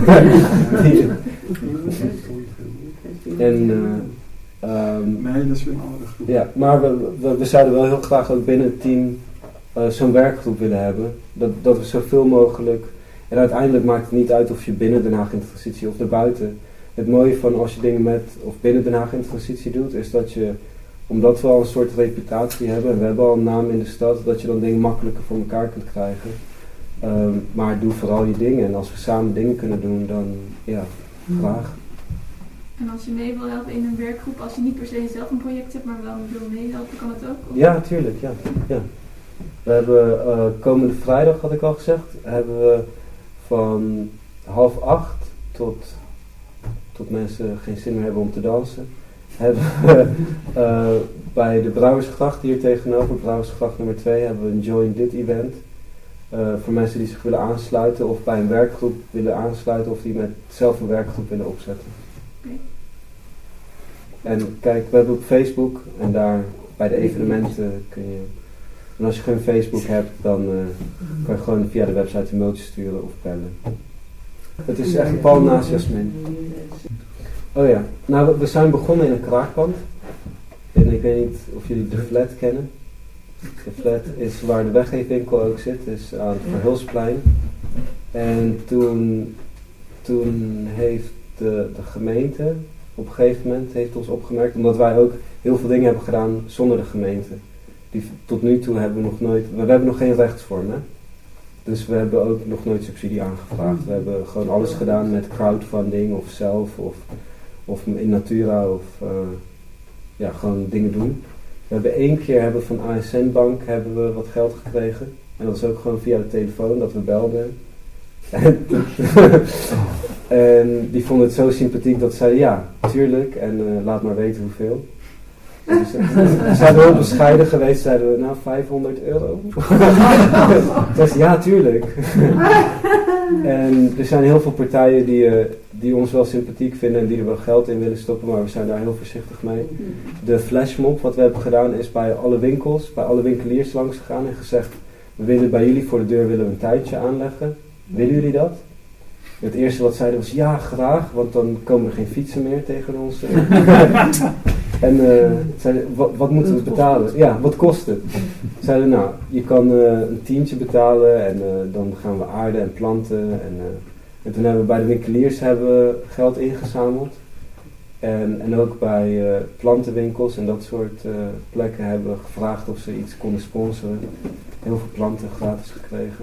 Nee, dat is weer een andere groep. Ja, maar we zouden wel heel graag ook binnen het team zo'n werkgroep willen hebben. Dat we zoveel mogelijk... En uiteindelijk maakt het niet uit of je binnen Den Haag in de transitie of erbuiten. Het mooie van als je dingen met of binnen Den Haag in de transitie doet, is dat je, omdat we al een soort reputatie hebben en we hebben al een naam in de stad, dat je dan dingen makkelijker voor elkaar kunt krijgen. Maar doe vooral je dingen. En als we samen dingen kunnen doen, dan ja, graag. En als je mee wil helpen in een werkgroep, als je niet per se zelf een project hebt, maar wel wil meehelpen, kan dat ook? Of? Ja, tuurlijk. Ja. We hebben komende vrijdag, had ik al gezegd, hebben we van 7:30 tot mensen geen zin meer hebben om te dansen, hebben we bij de Brouwersgracht hier tegenover, Brouwersgracht nummer 2, hebben we een Join Dit event. Voor mensen die zich willen aansluiten of bij een werkgroep willen aansluiten of die met zelf een werkgroep willen opzetten. Okay. En kijk, we hebben op Facebook en daar bij de evenementen kun je... En als je geen Facebook hebt, dan kan je gewoon via de website een mailtje sturen of bellen. Het is echt pal naast Jasmin. Oh ja, nou we zijn begonnen in een kraakpand. En ik weet niet of jullie de Flat kennen. De Flat is waar de weggeefwinkel ook zit, is aan het Verhulsplein. En toen heeft de gemeente op een gegeven moment heeft ons opgemerkt, omdat wij ook heel veel dingen hebben gedaan zonder de gemeente. Tot nu toe hebben we nog nooit, we hebben nog geen rechtsvorm, hè? Dus we hebben ook nog nooit subsidie aangevraagd. We hebben gewoon alles gedaan met crowdfunding of zelf of in Natura of gewoon dingen doen. We hebben 1 keer van ASN Bank hebben we wat geld gekregen. En dat is ook gewoon via de telefoon dat we belden. En die vonden het zo sympathiek dat ze zeiden ja, tuurlijk en laat maar weten hoeveel. Dus, we zijn heel bescheiden geweest, zeiden we, nou €500. Dus ja, tuurlijk. En er zijn heel veel partijen die ons wel sympathiek vinden en die er wel geld in willen stoppen, maar we zijn daar heel voorzichtig mee. De flashmob, wat we hebben gedaan, is bij alle winkels, bij alle winkeliers langs gegaan en gezegd, we willen bij jullie voor de deur een tuintje aanleggen. Willen jullie dat? Het eerste wat zeiden was ja, graag, want dan komen er geen fietsen meer tegen ons. En zeiden, wat moeten we betalen? Ja, wat kost het? Zeiden, nou, je kan een tientje betalen en dan gaan we aarden en planten. En toen hebben we bij de winkeliers geld ingezameld. En ook bij plantenwinkels en dat soort plekken hebben we gevraagd of ze iets konden sponsoren. Heel veel planten gratis gekregen.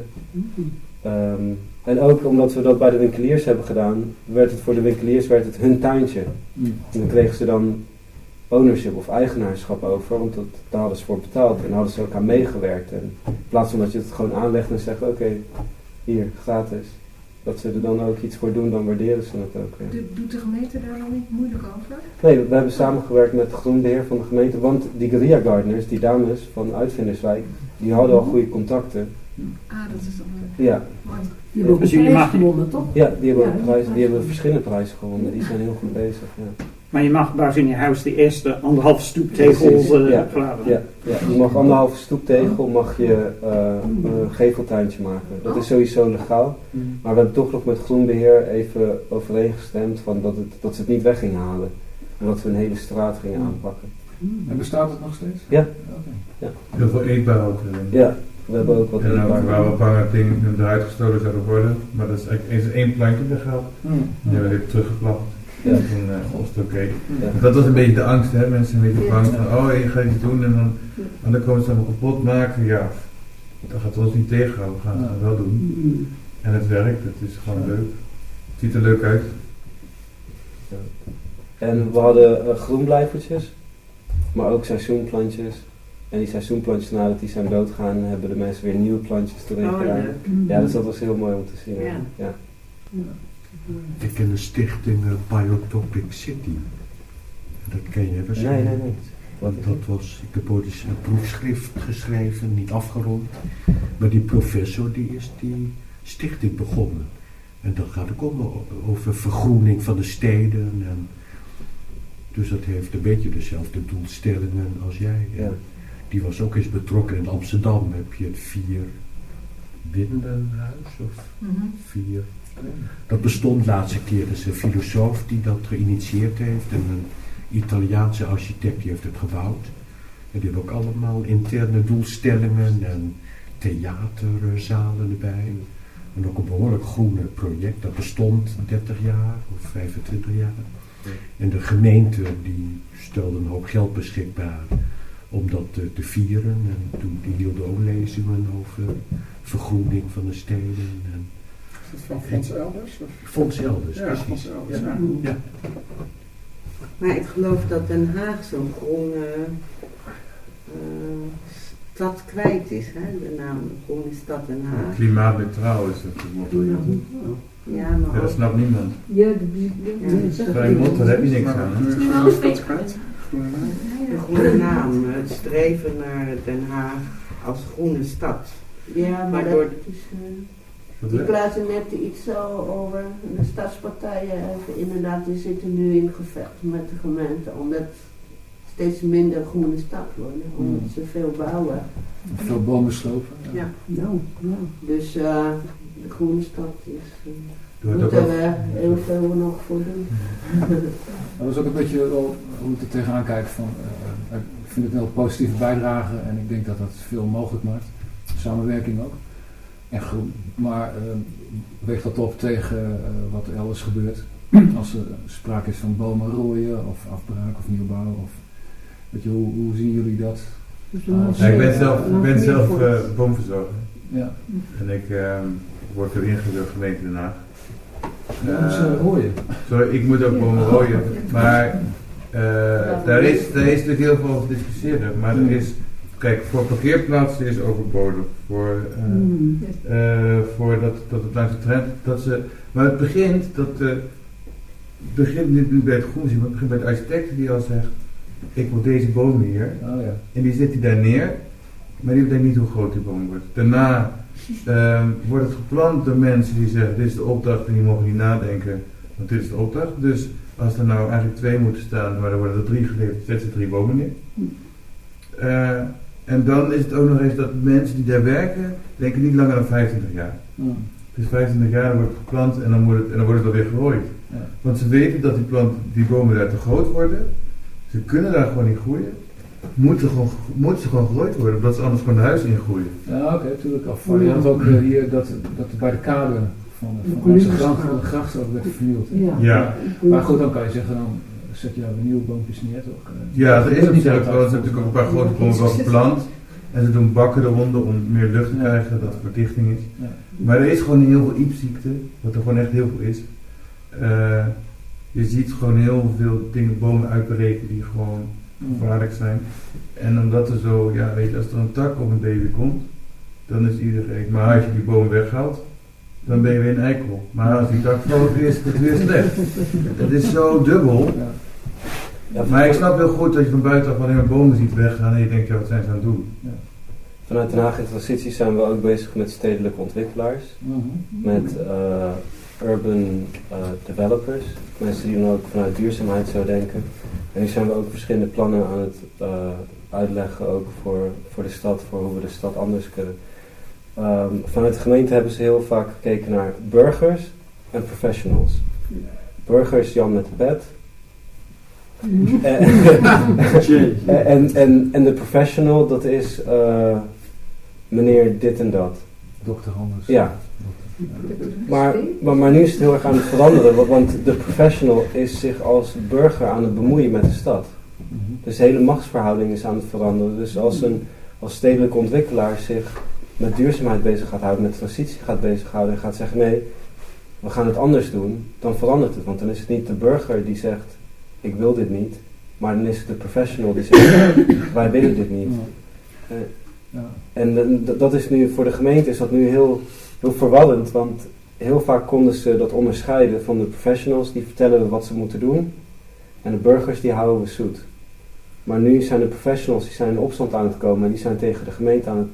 En ook omdat we dat bij de winkeliers hebben gedaan, werd het voor de winkeliers hun tuintje. En dan kregen ze dan ownership of eigenaarschap over, want daar hadden ze voor betaald en hadden ze ook aan meegewerkt. En in plaats van dat je het gewoon aanlegt en zegt, oké, hier, gratis. Dat ze er dan ook iets voor doen, dan waarderen ze het ook. Ja. Doet de gemeente daar dan niet moeilijk over? Nee, we hebben samengewerkt met het groenbeheer van de gemeente, want die guerrilla gardeners, die dames van Uitvinderswijk, die hadden al goede contacten. Dat is dan ja. mooi. Die hebben ook een prijs gewonnen, toch? Ja, die hebben verschillende prijzen gewonnen. Die zijn heel goed bezig. Ja. Maar je mag buiten in je huis de eerste 1,5 stoeptegels graven. Ja, je mag 1,5 stoeptegel mag je een geveltuintje maken. Dat is sowieso legaal. Maar we hebben toch nog met groenbeheer even overeengestemd van dat ze het niet weg gingen halen. En dat we een hele straat gingen aanpakken. En bestaat het nog steeds? Ja. Ja. Heel veel eetbaar ook erin. Ja, we hebben ook wat en eetbaar. En waar we bang dat dingen eruit gestolen zouden worden. Maar dat is eigenlijk één plantje weggehaald. Die hebben we even teruggeklapt. Ja. En toen was het oké. Ja. Dat was een beetje de angst, hè. Mensen een beetje bang van, je gaat iets doen en dan komen ze het allemaal kapot maken. Ja, dat gaat ons niet tegenhouden. We gaan het wel doen. En het werkt, het is gewoon leuk. Het ziet er leuk uit. Ja. En we hadden groenblijvertjes, maar ook seizoenplantjes. En die seizoenplantjes, nadat die zijn doodgaan, hebben de mensen weer nieuwe plantjes erin gedaan. Ja, dus dat was heel mooi om te zien. Ja. Ik ken de stichting Biotopic City. Dat ken je waarschijnlijk. Nee. Ik heb ooit eens een proefschrift geschreven, niet afgerond. Maar die professor die is die stichting begonnen. En dat gaat ook over vergroening van de steden. En dus dat heeft een beetje dezelfde doelstellingen als jij. Ja. Die was ook eens betrokken in Amsterdam. Heb je het 4 Windenhuis of 4... Dat bestond de laatste keer. Dat is een filosoof die dat geïnitieerd heeft. En een Italiaanse architect die heeft het gebouwd. En die hebben ook allemaal interne doelstellingen en theaterzalen erbij. En ook een behoorlijk groene project. Dat bestond 30 jaar of 25 jaar. En de gemeente die stelde een hoop geld beschikbaar om dat te vieren. En toen die hielden ook lezingen over vergroening van de steden. En is het van Fons Elders? Fons Elders, ja, Fons Elders. Ja. Maar ik geloof dat Den Haag zo'n groene stad kwijt is, hè? De naam Groene Stad Den Haag. Klimaatneutraal is het motto. Ja, maar dat snapt niemand. Ja, Klein motto, daar heb je niks aan. Het is nu wel steeds kwijt. De groene naam, het streven naar Den Haag als groene stad. Ja, maar door ik las er net iets over de stadspartijen. Inderdaad, die zitten nu in gevecht met de gemeente omdat steeds minder groene stad worden, omdat ze veel bouwen. Veel bomen slopen. Ja. Nou. Dus de groene stad is. Moeten we heel veel nog voor doen. Dat is ook een beetje wel hoe ik er tegenaan kijk. Ik vind het een heel positieve bijdrage en ik denk dat dat veel mogelijk maakt. Samenwerking ook. En groen. Maar weegt dat op tegen wat er elders gebeurt. Als er sprake is van bomen rooien of afbraak of nieuwbouw. Of, weet je, hoe zien jullie dat? Ik ben zelf boomverzorger. Ja. En ik word weer ingehuurd door de gemeente Den Haag. Rooien? Sorry, ik moet ook bomen rooien. Maar daar is natuurlijk heel veel over discussiëren. Maar er is... Kijk, voor parkeerplaatsen is overbodig. Voor dat het langs de trend. Maar het begint niet bij het groen zien, maar het begint bij de architect die al zegt: ik wil deze boom hier. Oh, ja. En die zet hij daar neer, maar die bedenkt niet hoe groot die boom wordt. Daarna wordt het geplant door mensen die zeggen, dit is de opdracht en die mogen niet nadenken, want dit is de opdracht. Dus als er nou eigenlijk 2 moeten staan, maar er worden er 3 geleverd, zet ze 3 bomen neer. En dan is het ook nog eens dat mensen die daar werken, denken niet langer dan 25 jaar. Dus 25 jaar dan wordt het geplant en dan wordt het alweer gerooid. Ja. Want ze weten dat die bomen daar te groot worden. Ze kunnen daar gewoon niet groeien. Moeten ze gewoon gerooid worden, omdat ze anders gewoon de huis ingroeien. Ja, oké, natuurlijk. Je had ook hier dat bij de kade van onze gracht ook werd vernield. Ja. Maar goed, dan kan je zeggen, dan zet je daar nieuwe boompjes neer, toch? Ja, er is niet ook wel. Er zijn natuurlijk ook een paar grote bomen wel geplant. En ze doen bakken eronder om meer lucht te krijgen, dat er verdichting is. Ja. Maar er is gewoon heel veel iepziekte, wat er gewoon echt heel veel is. Je ziet gewoon heel veel dingen, bomen uitbreken die gewoon gevaarlijk zijn. En omdat er zo, weet je, als er een tak of een baby komt, dan is iedereen. Maar als je die boom weghaalt, dan ben je weer een eikel. Maar als die tak valt, is het weer slecht. Het is zo dubbel. Ja, maar ik snap heel goed dat je van buitenaf alleen maar bomen ziet weggaan en je denkt, wat zijn ze aan het doen? Ja. Vanuit Den Haag in Transitie zijn we ook bezig met stedelijke ontwikkelaars. Met urban developers. Mensen die dan ook vanuit duurzaamheid zo denken. En nu zijn we ook verschillende plannen aan het uitleggen, ook voor de stad, voor hoe we de stad anders kunnen. Vanuit de gemeente hebben ze heel vaak gekeken naar burgers en professionals. Burgers, Jan met de pet. En de professional, dat is meneer dit en dat. Dokter Anders. Ja. Maar nu is het heel erg aan het veranderen, want de professional is zich als burger aan het bemoeien met de stad. Dus de hele machtsverhouding is aan het veranderen. Dus als stedelijke ontwikkelaar zich met duurzaamheid bezig gaat houden, met transitie gaat bezighouden en gaat zeggen nee, we gaan het anders doen, dan verandert het. Want dan is het niet de burger die zegt, ik wil dit niet, maar dan is het de professional die zegt, wij willen dit niet. En dat is nu, voor de gemeente is dat nu heel verwarrend, want heel vaak konden ze dat onderscheiden van de professionals, die vertellen we wat ze moeten doen, en de burgers die houden we zoet. Maar nu zijn de professionals, die zijn in opstand aan het komen en die zijn tegen de gemeente aan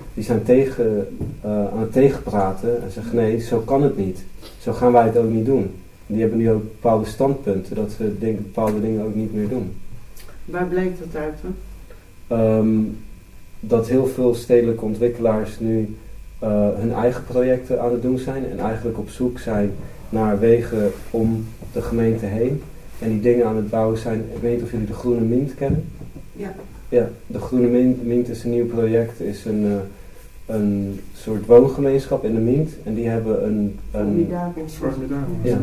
het tegenpraten en zeggen nee, zo kan het niet. Zo gaan wij het ook niet doen. Die hebben nu ook bepaalde standpunten dat ze bepaalde dingen ook niet meer doen. Waar blijkt dat uit dan? Dat heel veel stedelijke ontwikkelaars nu hun eigen projecten aan het doen zijn en eigenlijk op zoek zijn naar wegen om de gemeente heen. En die dingen aan het bouwen zijn, ik weet niet of jullie de Groene Mint kennen? Ja. Ja, de Groene Mint is een nieuw project, is een soort woongemeenschap in de Mint. En die hebben een Formidabel. Ja.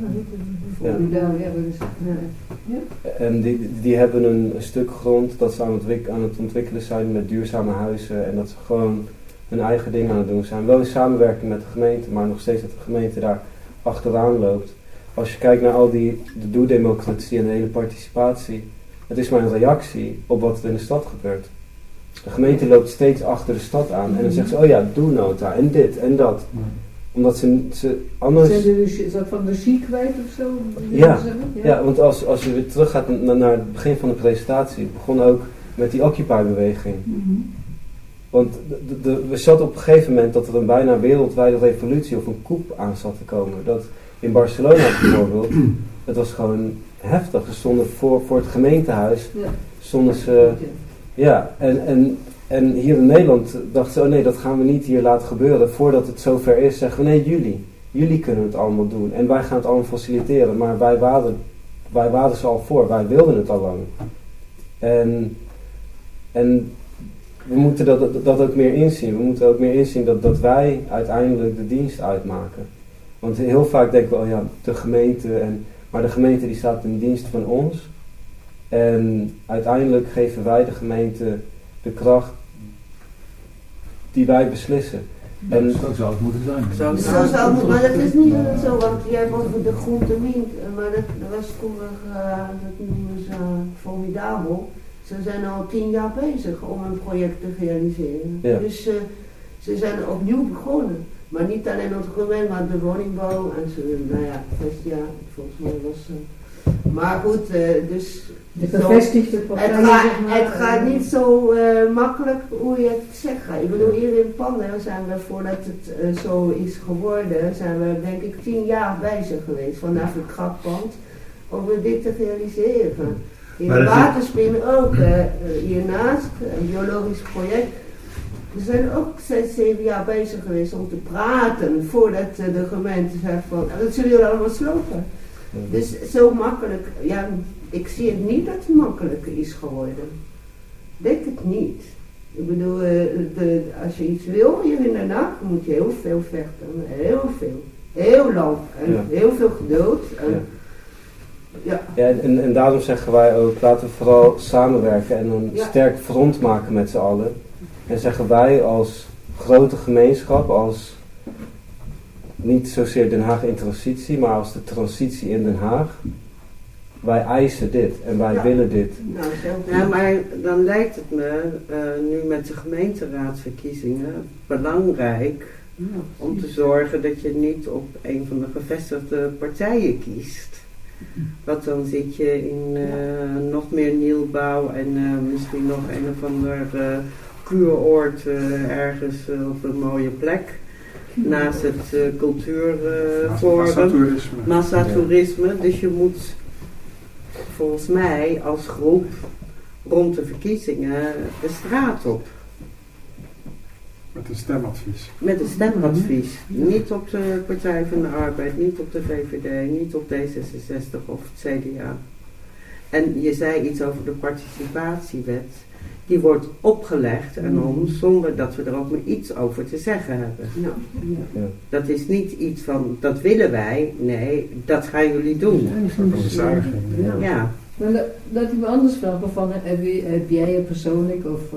En die hebben een stuk grond dat ze aan het ontwikkelen zijn met duurzame huizen. En dat ze gewoon hun eigen dingen aan het doen zijn. Wel in samenwerking met de gemeente, maar nog steeds dat de gemeente daar achteraan loopt. Als je kijkt naar al de doe-democratie en de hele participatie. Het is maar een reactie op wat er in de stad gebeurt. De gemeente loopt steeds achter de stad aan. En dan zegt ze, oh ja, doe nota en dit en dat. Omdat ze anders... Is dat van de ziek kwijt of zo? Ja, want als je weer terug gaat naar het begin van de presentatie. Het begon ook met die Occupy-beweging. Want we zaten op een gegeven moment dat er een bijna wereldwijde revolutie of een coup aan zat te komen. Dat in Barcelona bijvoorbeeld, het was gewoon heftig. Ze stonden voor het gemeentehuis. Stonden ze... Ja, en hier in Nederland dachten ze, oh nee, dat gaan we niet hier laten gebeuren. Voordat het zover is, zeggen we, nee, jullie kunnen het allemaal doen. En wij gaan het allemaal faciliteren. Maar wij waren ze al voor, wij wilden het al lang. En we moeten dat ook meer inzien. We moeten ook meer inzien dat wij uiteindelijk de dienst uitmaken. Want heel vaak denken we, oh ja, de gemeente. Maar de gemeente die staat in dienst van ons. En uiteindelijk geven wij de gemeente de kracht die wij beslissen. En zo zou het moeten zijn. Zo zou het moeten, maar dat is niet zo, want jij hebt over de groentemint, maar dat was vroeger, dat noemen ze formidabel. Ze zijn al 10 jaar bezig om een project te realiseren. Ja. Dus ze zijn opnieuw begonnen. Maar niet alleen op het gemeente, maar de woningbouw en ze, volgens mij was Maar goed, dus... De gevestigde partijen, Het gaat niet zo makkelijk hoe je het zegt. Ik bedoel, hier in Panner zijn we, voordat het zo is geworden, zijn we denk ik 10 jaar bezig geweest vanaf het grafpand om dit te realiseren. In de waterspin ook, hiernaast, een biologisch project. We zijn ook 6-7 jaar bezig geweest om te praten voordat de gemeente zegt van, dat zullen jullie allemaal slopen. Dus zo makkelijk, ja, ik zie het niet dat het makkelijker is geworden. Denk het niet. Ik bedoel, als je iets wil hier in Den Haag, moet je heel veel vechten. Heel veel. Heel lang. En heel veel geduld. En daarom zeggen wij ook, laten we vooral samenwerken en een sterk front maken met z'n allen. En zeggen wij als grote gemeenschap, als niet zozeer Den Haag in transitie, maar als de transitie in Den Haag. Wij eisen dit en wij willen dit. Ja, maar dan lijkt het me nu met de gemeenteraadsverkiezingen belangrijk om te zorgen dat je niet op een van de gevestigde partijen kiest. Want dan zit je in nog meer nieuwbouw en misschien nog een of ander kuuroord ergens op een mooie plek. Naast het cultuurforum, massatoerisme. Dus je moet volgens mij als groep rond de verkiezingen de straat op. Met een stemadvies. Met een stemadvies. Niet op de Partij van de Arbeid, niet op de VVD, niet op D66 of het CDA. En je zei iets over de participatiewet. Die wordt opgelegd en zonder dat we er ook maar iets over te zeggen hebben. Ja. Dat is niet iets van, dat willen wij. Nee, dat gaan jullie doen. Ja. Maar laat ik me anders vragen van, heb jij persoonlijk of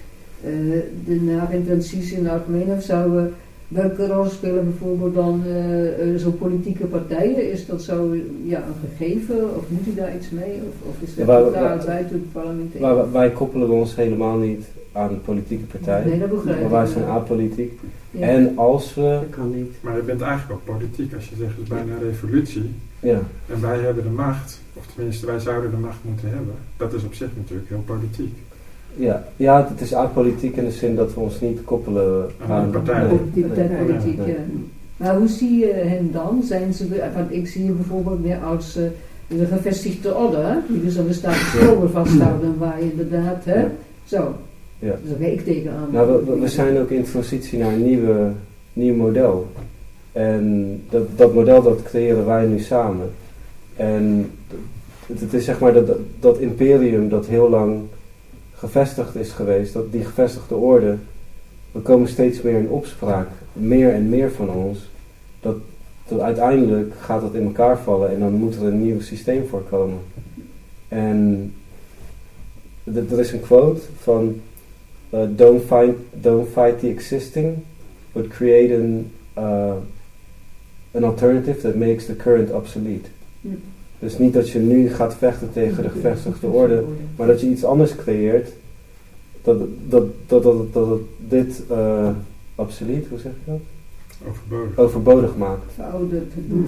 de transitie in de algemeen, of welke rol spelen bijvoorbeeld dan zo'n politieke partijen? Is dat zo een gegeven of moet u daar iets mee? Of is dat totaal buiten het parlement? Wij koppelen ons helemaal niet aan politieke partijen. Nee, dat begrijp ik. Maar wij zijn apolitiek. Ja. En als we... Dat kan niet. Maar je bent eigenlijk ook politiek als je zegt het is bijna een revolutie. Ja. En wij hebben de macht, of tenminste wij zouden de macht moeten hebben. Dat is op zich natuurlijk heel politiek. Ja, het is apolitiek in de zin dat we ons niet koppelen aan politiek. Maar hoe zie je hen dan? Zijn ze, want ik zie je bijvoorbeeld meer als de gevestigde orde, die dus aan de status vasthouden, waar je inderdaad, zo. Ja. Dus daar ik tegenaan. Nou, we zijn ook in transitie naar een nieuw model. En dat model dat creëren wij nu samen. En het is zeg maar dat imperium dat heel lang gevestigd is geweest, dat die gevestigde orde, we komen steeds meer in opspraak, meer en meer van ons, dat uiteindelijk gaat dat in elkaar vallen en dan moet er een nieuw systeem voor komen. En er is een quote van don't fight the existing, but create an alternative that makes the current obsolete. Dus niet dat je nu gaat vechten tegen de gevestigde orde, maar dat je iets anders creëert, dat dit obsolete, hoe zeg je dat? Overbodig maakt. Verouderd.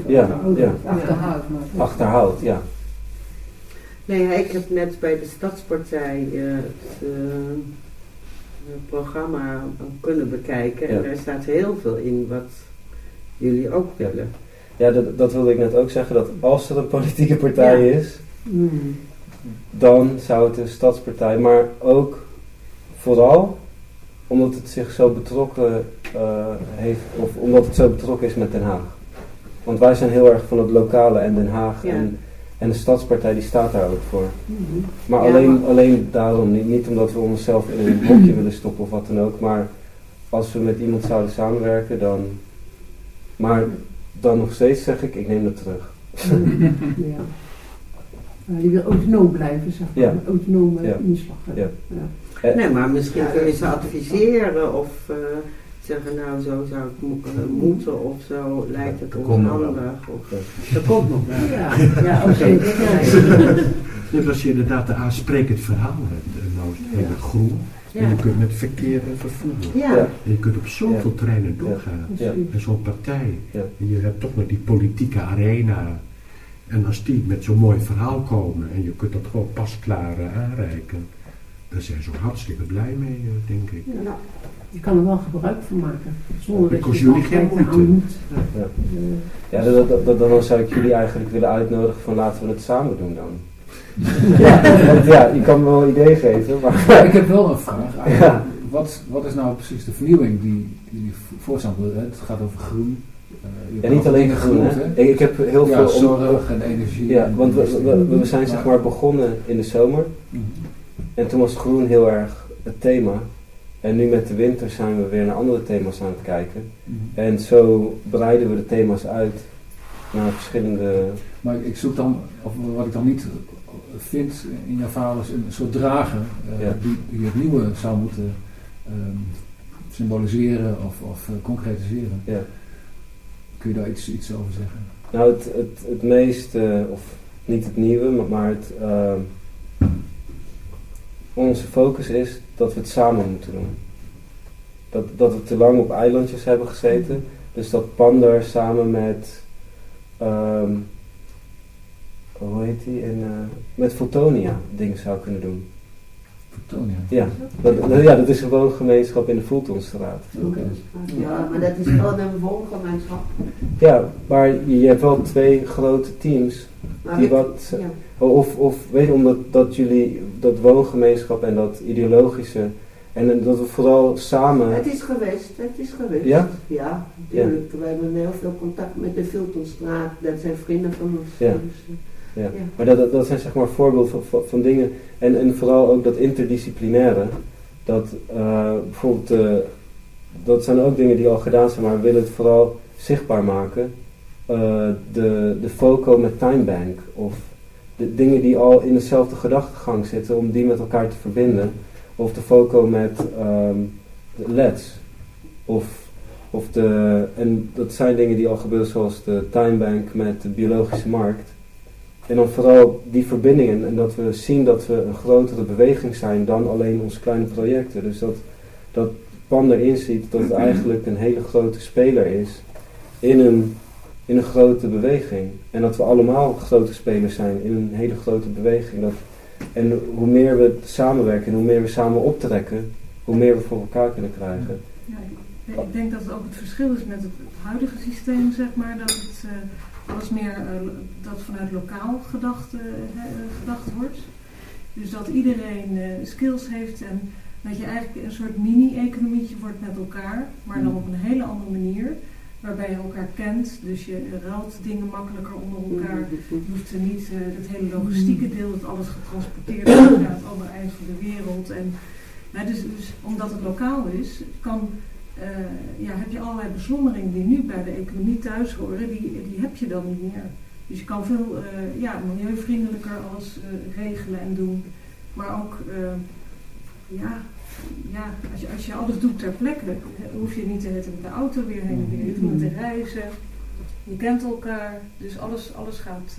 Achterhaald, ja. Nee, ik heb net bij de Stadspartij het programma kunnen bekijken en daar staat heel veel in wat jullie ook willen. Ja, dat wilde ik net ook zeggen, dat als er een politieke partij is, dan zou het een stadspartij, maar ook vooral omdat het zich zo betrokken heeft, of omdat het zo betrokken is met Den Haag. Want wij zijn heel erg van het lokale en Den Haag en de stadspartij die staat daar ook voor. Maar alleen daarom, niet omdat we onszelf in een hokje willen stoppen of wat dan ook, maar als we met iemand zouden samenwerken, dan... Maar dan nog steeds zeg ik neem dat terug. Die wil autonoom blijven, zeg maar. Autonome inslag. Nee, maar misschien kun je ze adviseren of zeggen, nou zo zou het moeten of zo lijkt het ons handig. Dat komt nog wel. Ja, oké. Net als je inderdaad een aansprekend verhaal hebt, nou is het hele groen. En je kunt met verkeer en vervoer. En je kunt op zoveel terreinen doorgaan. En zo'n partij. En je hebt toch nog die politieke arena. En als die met zo'n mooi verhaal komen en je kunt dat gewoon pasklaar aanreiken, daar zijn ze ook hartstikke blij mee, denk ik. Ja, je kan er wel gebruik van maken, zonder dat Kost je jullie het geen altijd moeite. aan moet. Dan zou ik jullie eigenlijk willen uitnodigen van laten we het samen doen dan. Want je kan me wel een idee geven. Maar Ja, ik heb wel een vraag. Wat is nou precies de vernieuwing die voorstelt? Het gaat over groen. Niet alleen groen, hè? Ik heb heel veel zorg en energie. Ja, want we zijn zeg maar begonnen in de zomer. En toen was groen heel erg het thema. En nu met de winter zijn we weer naar andere thema's aan het kijken. En zo breiden we de thema's uit naar verschillende... Maar ik zoek dan, of wat ik dan niet vind in jouw verhaal is een soort drager die het nieuwe zou moeten symboliseren of concretiseren. Ja. Kun je daar iets over zeggen? Nou, het meeste, of niet het nieuwe, maar onze focus is dat we het samen moeten doen. Dat we te lang op eilandjes hebben gezeten. Dus dat Pandar samen met, hoe heet die, met Fotonia dingen zou kunnen doen. Fotonia? Ja, dat is een woongemeenschap in de Fultonstraat. Ja, maar dat is gewoon een woongemeenschap. Ja, maar je hebt wel 2 grote teams. Of weet je, omdat jullie dat woongemeenschap en dat ideologische en dat we vooral samen... Het is geweest. Ja? Ja, natuurlijk. We hebben heel veel contact met de Fultonstraat. Dat zijn vrienden van ons. Ja. Ja. Maar dat zijn zeg maar voorbeelden van dingen. En vooral ook dat interdisciplinaire. Dat bijvoorbeeld, dat zijn ook dingen die al gedaan zijn, maar we willen het vooral zichtbaar maken. De FOCO met Timebank. Of de dingen die al in dezelfde gedachtegang zitten, om die met elkaar te verbinden. Of de FOCO met de LEDs. En dat zijn dingen die al gebeuren, zoals de Timebank met de biologische markt. En dan vooral die verbindingen en dat we zien dat we een grotere beweging zijn dan alleen onze kleine projecten. Dus dat Pandar inziet dat het eigenlijk een hele grote speler is in een grote beweging. En dat we allemaal grote spelers zijn in een hele grote beweging. En hoe meer we samenwerken en hoe meer we samen optrekken, hoe meer we voor elkaar kunnen krijgen. Ja, ik denk dat het ook het verschil is met het huidige systeem, zeg maar, dat het alles meer dat vanuit lokaal gedacht wordt. Dus dat iedereen skills heeft en dat je eigenlijk een soort mini-economietje wordt met elkaar, maar dan op een hele andere manier. Waarbij je elkaar kent, dus je ruilt dingen makkelijker onder elkaar. Je hoeft er niet het hele logistieke deel, dat alles getransporteerd wordt naar het andere eind van de wereld. En, dus omdat het lokaal is, heb je allerlei beslommeringen die nu bij de economie thuis horen, die heb je dan niet meer. Dus je kan veel milieuvriendelijker alles regelen en doen. Maar ook, als je alles doet ter plekke, hoef je niet te met de auto weer heen en weer. Je hoeft niet te reizen. Je kent elkaar. Dus alles gaat,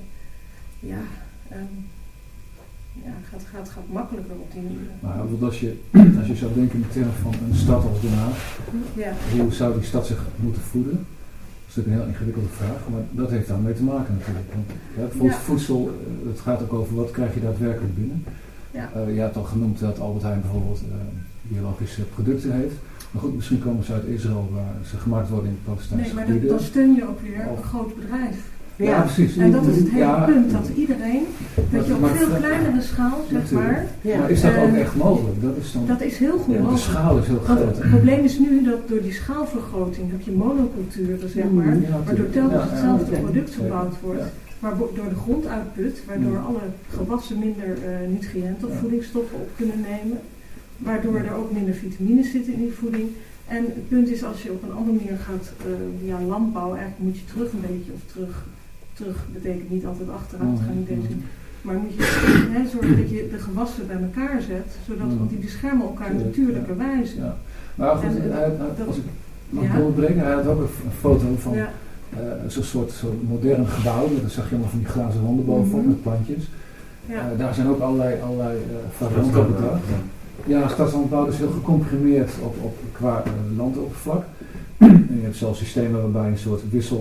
gaat makkelijker op die manier. Maar bijvoorbeeld als je zou denken in termen van een stad als Den Haag, hoe zou die stad zich moeten voeden? Dat is natuurlijk een heel ingewikkelde vraag, maar dat heeft daar mee te maken natuurlijk. Bijvoorbeeld voedsel, het gaat ook over wat krijg je daadwerkelijk binnen. Ja. Je hebt al genoemd dat Albert Heijn bijvoorbeeld biologische producten heeft. Maar goed, misschien komen ze uit Israël waar ze gemaakt worden in Palestijnse gebieden. Nee, maar dan steun je ook weer een groot bedrijf. Ja, precies. En dat is het hele punt, dat iedereen, dat je op veel kleinere schaal, zeg maar... Maar is dat ook echt mogelijk? Dat is heel goed mogelijk. De schaal is heel groot. Want het probleem is nu dat door die schaalvergroting heb je monoculturen, zeg maar, waardoor telkens hetzelfde product verbouwd wordt. Maar door de grond uitput, waardoor alle gewassen minder nutriënten of voedingsstoffen op kunnen nemen. Waardoor er ook minder vitamines zitten in die voeding. En het punt is, als je op een andere manier gaat landbouw, eigenlijk moet je terug een beetje, of terug betekent niet altijd achteruit gaan in deze. Maar moet je zorgen dat je de gewassen bij elkaar zet, zodat want die beschermen elkaar natuurlijkerwijze. Ja. Maar goed, als ik mag onderbreken, hij had ook een foto van zo'n soort modern gebouw, daar zag je allemaal van die glazen wanden bovenop met plantjes. Daar zijn ook allerlei varianten op bedacht. Ja, stadslandbouw is heel gecomprimeerd qua landoppervlak. En je hebt zelfs systemen waarbij een soort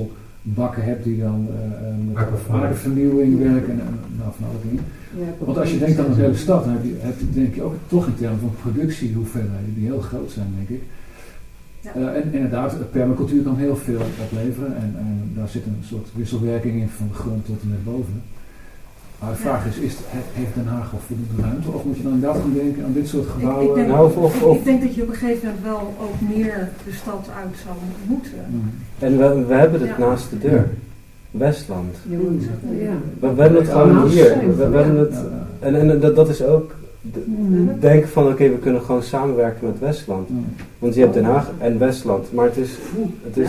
bakken hebt die dan met aardevernieuwing werken en van alle dingen. Ja, Want als je denkt aan een hele stad, dan heb je denk je ook toch in termen van productiehoeveelheden die heel groot zijn, denk ik. Ja. En inderdaad, permacultuur kan heel veel opleveren en daar zit een soort wisselwerking in van de grond tot en met boven. Maar de vraag is heeft Den Haag al voldoende ruimte of moet je dan inderdaad gaan denken aan dit soort gebouwen? Ik denk dat je op een gegeven moment wel ook meer de stad uit zou moeten. En we hebben het naast de deur. Westland. Ja. We hebben het gewoon hier. We hebben het, en dat is ook denken van oké, we kunnen gewoon samenwerken met Westland. Want je hebt Den Haag en Westland, maar het is We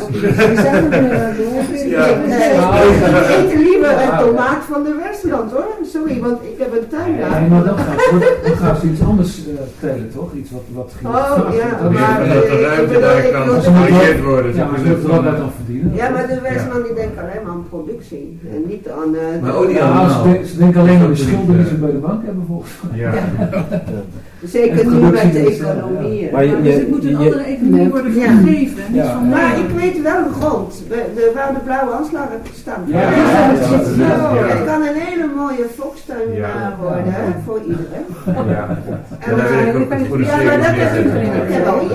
eten liever een tomaat van de Westland hoor. Sorry, want ik heb een tuin daar. Nee, maar dan gaan ze iets anders telen, toch? Iets wat maar dat de ruimte daar kan gecreëerd worden. Ja, maar ze moeten er wel dan verdienen. Ja, maar de Westland die denken alleen maar aan productie en niet aan... ze denken alleen aan de schulden die ze bij de bank hebben volgens mij. Ja. Zeker nu met de economie. Maar dus het moet een andere economie worden gegeven. Maar ik weet wel de grond. Waar de blauwe aanslag heeft gestaan. Het kan een hele mooie volkstuin worden voor iedereen. En daar weet ik ook voor de maar dat heb al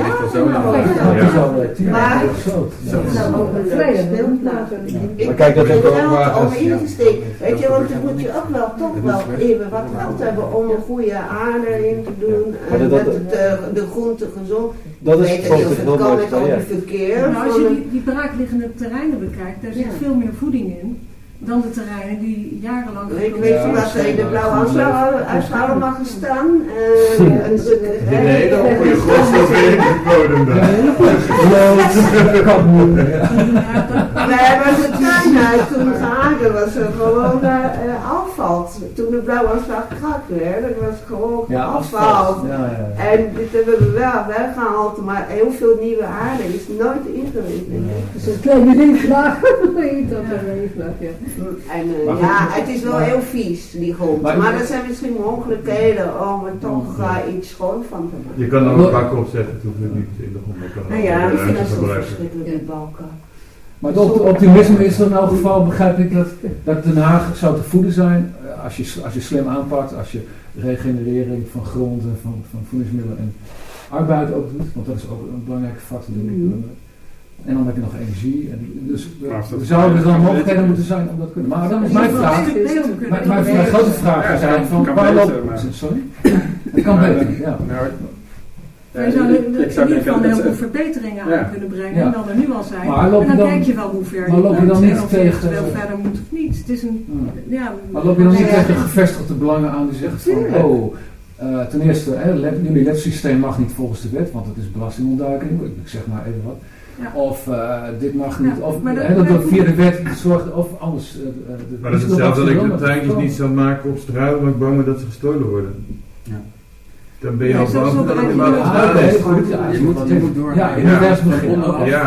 maar het zou ook een leuke speelplaats. Ik heb er wel over ingesteken. Weet je, want dan moet je ook wel toch wel even wat geld hebben om een goede aarde in te doen. En dat de groente gezond. Dat is weet niet of het kan met al die verkeer. Nou, als je die braakliggende terreinen bekijkt, daar zit veel meer voeding in dan de terreinen die jarenlang... Ik weet niet wat er in de blauwe aanschouwer mag gestaan. Een hele goede grondstof in de bodem daar. We hebben de tuin uit toen gehagen was er gewoon afval. Toen de blauwe aanslag gehakt werd, dat was gewoon afval. En dit hebben we wel weggehaald, maar heel veel nieuwe aarde is nooit ingericht. Dus een kleine regenvlaag. En het is wel heel vies, die grond. Maar er zijn misschien mogelijkheden om er toch iets schoon van te maken. Je kan er ook bakken opzetten, het hoeft niet in de grond. Nou ja, ik vind dat zo verschrikkelijk, die balken. Maar het optimisme is er in elk geval, begrijp ik, dat Den Haag zou te voeden zijn als je slim aanpakt, als je regenerering van grond en van voedingsmiddelen en arbeid ook doet, want dat is ook een belangrijke factor, denk ik. En dan heb je nog energie. Dus er zouden dan mogelijkheden moeten zijn om dat te kunnen. Maar dan is mijn vraag. Mijn grote vraag is eigenlijk van waar loopt... Sorry? Het kan beter, ja. Je zou in ieder geval heel veel verbeteringen aan kunnen brengen dan er nu al zijn. En dan kijk je wel hoe ver je dan niet tegen verder moet of niet. Het is een, maar loop je dan niet tegen gevestigde belangen aan die zeggen van ten eerste, jullie letsysteem mag niet volgens de wet, want het is belastingontduiking, ik zeg maar even wat. Ja. Of dit mag niet, of dat via de wet zorgt, of anders. Maar dat is hetzelfde dat ik de tuintjes niet zou maken op straat, omdat ik bang ben dat ze gestolen worden. Ja. Dan ben je al bang dat het maar je moet door. Ja, in het eerste begin.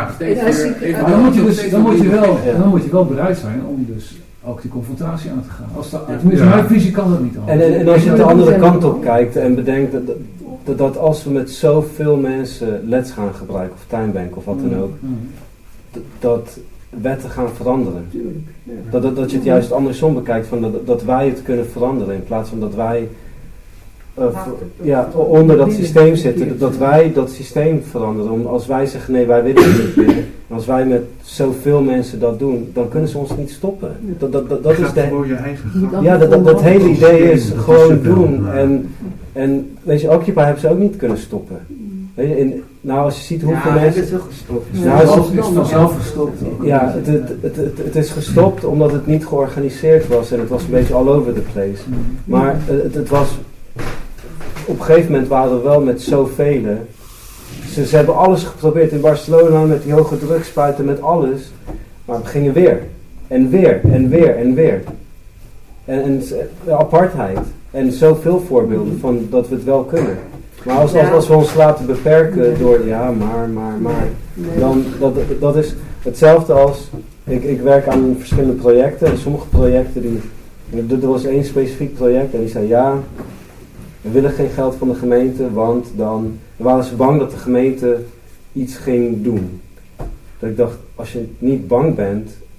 Dan moet je wel bereid zijn om dus ook die confrontatie aan te gaan. Tenminste, mijn visie kan dat niet anders. En als je de andere kant op kijkt en bedenkt dat als we met zoveel mensen leds gaan gebruiken, of tuinbank of wat dan ook, dat wetten gaan veranderen. Dat je het juist andersom bekijkt, van dat wij het kunnen veranderen, in plaats van dat wij onder dat systeem zitten, dat wij dat systeem veranderen. Als wij zeggen nee, wij willen het niet meer, en als wij met zoveel mensen dat doen, dan kunnen ze ons niet stoppen. Dat is gewoon je eigen gang. Ja, dat hele idee is gewoon doen. En weet je, Occupy hebben ze ook niet kunnen stoppen. Weet je, als je ziet hoeveel mensen... het is ook gestopt. Het is vanzelf gestopt. Ja, het is gestopt omdat het niet georganiseerd was en het was een beetje all over the place. Maar het was... Op een gegeven moment waren we wel met zoveel. Ze hebben alles geprobeerd in Barcelona met die hoge drugspuiten, met alles. Maar we gingen weer. En weer. En weer. En weer. En apartheid. En zoveel voorbeelden van dat we het wel kunnen. Maar als we ons laten beperken door maar. Dan dat is hetzelfde als... Ik werk aan verschillende projecten. En sommige projecten er was één specifiek project en die zei we willen geen geld van de gemeente, want dan waren ze bang dat de gemeente iets ging doen. Dat ik dacht, als je niet bang bent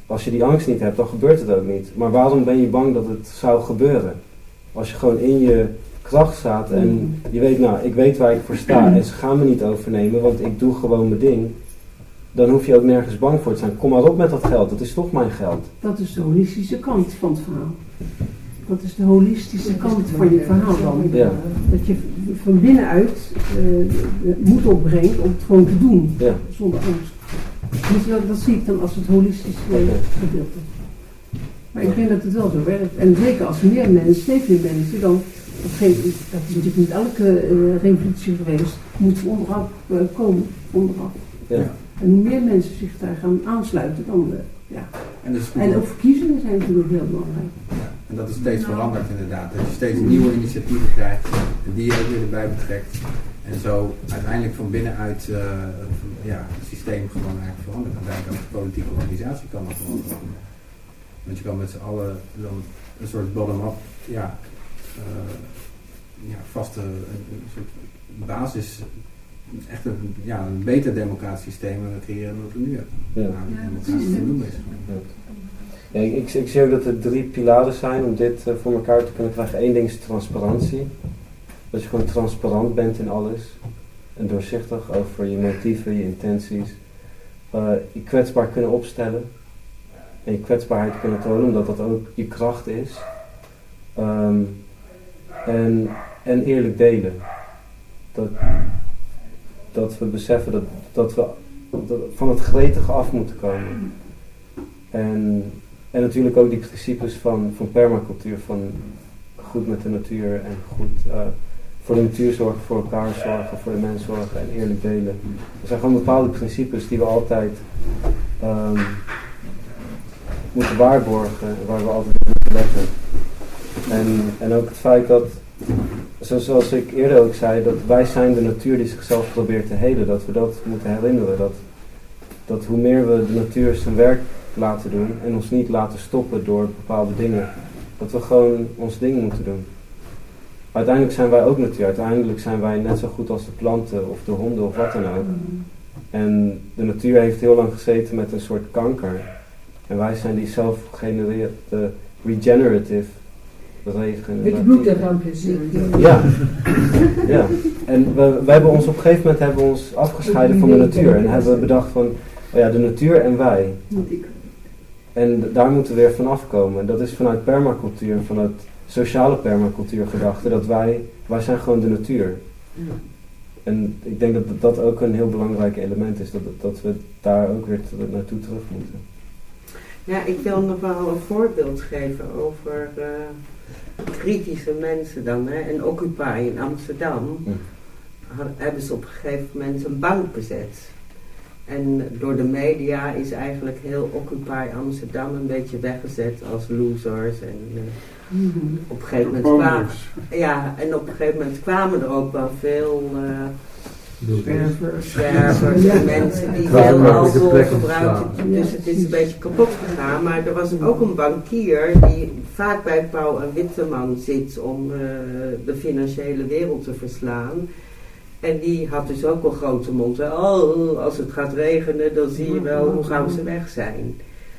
als je die angst niet hebt, dan gebeurt het ook niet. Maar waarom ben je bang dat het zou gebeuren? Als je gewoon in je kracht staat en je weet, nou, ik weet waar ik voor sta en ze gaan me niet overnemen, want ik doe gewoon mijn ding. Dan hoef je ook nergens bang voor te zijn. Kom maar op met dat geld, dat is toch mijn geld. Dat is de holistische kant van het verhaal. Dat is de holistische kant van je verhaal dan. Ja. Dat je van binnenuit moed opbrengt om het gewoon te doen, zonder angst. Dus dat zie ik dan als het holistische gedeelte. Maar ik denk dat het wel zo werkt. En zeker als steeds meer mensen, dan, dat is natuurlijk niet elke revolutie geweest, moet onderaf komen, onderaf. Ja. En hoe meer mensen zich daar gaan aansluiten, dan en ook verkiezingen zijn natuurlijk heel belangrijk. Ja, en dat is steeds veranderd inderdaad. Dat je steeds nieuwe initiatieven krijgt, die je ook weer erbij betrekt. En zo uiteindelijk van binnenuit het systeem gewoon eigenlijk verandert. En eigenlijk ook de politieke organisatie kan dat gewoon veranderen. Want je kan met z'n allen dan een soort bottom-up, vaste een soort basis, echt een beter democratisch systeem creëren dan wat we nu hebben. Ik zie ook dat er 3 pilaren zijn om dit voor elkaar te kunnen krijgen. 1 ding is transparantie. Dat je gewoon transparant bent in alles. En doorzichtig over je motieven, je intenties. Je kwetsbaar kunnen opstellen. En je kwetsbaarheid kunnen tonen, omdat dat ook je kracht is. En eerlijk delen. Dat we beseffen dat we van het gretige af moeten komen. En natuurlijk ook die principes van permacultuur, van goed met de natuur en goed voor de natuur zorgen, voor elkaar zorgen, voor de mens zorgen en eerlijk delen. Er zijn gewoon bepaalde principes die we altijd moeten waarborgen, waar we altijd op moeten letten. En ook het feit dat, zoals ik eerder ook zei, dat wij zijn de natuur die zichzelf probeert te helen, dat we dat moeten herinneren. Dat hoe meer we de natuur zijn werk laten doen en ons niet laten stoppen door bepaalde dingen, dat we gewoon ons ding moeten doen. Uiteindelijk zijn wij ook natuur, uiteindelijk zijn wij net zo goed als de planten of de honden of wat dan ook. En de natuur heeft heel lang gezeten met een soort kanker. En wij zijn die zelf genereerd, regenerative, met bloedrampjes. Ja. En wij hebben ons op een gegeven moment afgescheiden van de natuur. En hebben we bedacht van, de natuur en wij. En daar moeten we weer vanaf komen. Dat is vanuit permacultuur, vanuit sociale permacultuur gedachte, dat wij zijn gewoon de natuur. En ik denk dat dat ook een heel belangrijk element is, dat we daar ook weer naartoe terug moeten. Ja, ik wil nog wel een voorbeeld geven over kritische mensen dan. En Occupy in Amsterdam hebben ze op een gegeven moment een bank bezet. En door de media is eigenlijk heel Occupy Amsterdam een beetje weggezet als losers. En op een gegeven moment kwamen er ook wel veel zwervers en mensen die veel alcohol gebruikten. Dus het is een beetje kapot gegaan. Maar er was ook een bankier die vaak bij Pauw en Witteman zit om de financiële wereld te verslaan. En die had dus ook een grote mond. Oh, als het gaat regenen, dan zie je wel hoe gauw ze weg zijn.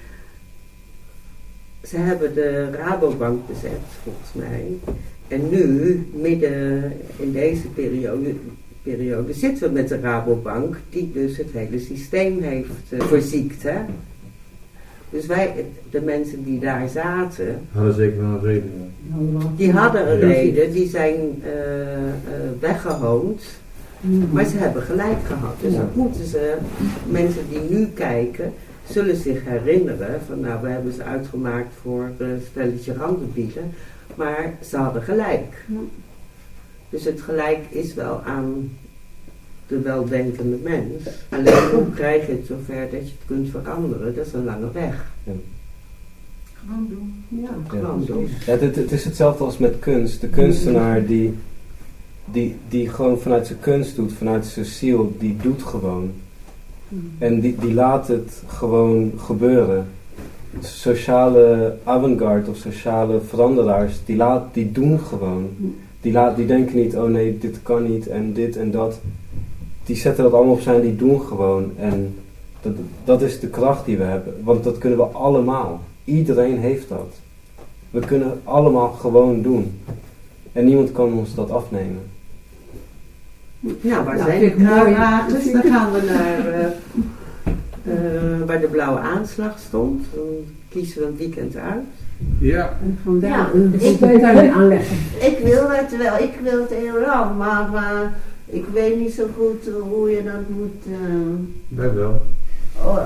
Ze hebben de Rabobank bezet, volgens mij. En nu, midden in deze periode zitten we met de Rabobank, die dus het hele systeem heeft verziekt. Hè? Dus de mensen die daar zaten, hadden zeker wel een reden. Die hadden een reden, die zijn weggehoond. Maar ze hebben gelijk gehad. Dus dat moeten mensen die nu kijken, zullen zich herinneren van we hebben ze uitgemaakt voor een stelletje randenbieden. Maar ze hadden gelijk. Dus het gelijk is wel aan de weldenkende mens. Alleen hoe krijg je het zover dat je het kunt veranderen? Dat is een lange weg. Gewoon doen. Ja, gewoon doen. Ja, het is hetzelfde als met kunst. De kunstenaar die gewoon vanuit zijn kunst doet, vanuit zijn ziel, die doet gewoon. En die laat het gewoon gebeuren. Sociale avant-garde of sociale veranderaars, die doen gewoon. Die denken niet, oh nee, dit kan niet en dit en dat. Die zetten dat allemaal op zijn, die doen gewoon. En Dat is de kracht die we hebben. Want dat kunnen we allemaal. Iedereen heeft dat. We kunnen het allemaal gewoon doen. En niemand kan ons dat afnemen. Nou, waar zijn de kruiwagens? Dan gaan we naar waar de blauwe aanslag stond. Dan kiezen we een weekend uit. Ja. En gewoon daar Ja, een tuin aanleggen. Ik wil het wel, ik wil het heel lang, maar ik weet niet zo goed hoe je dat moet... Wij wel. Oh,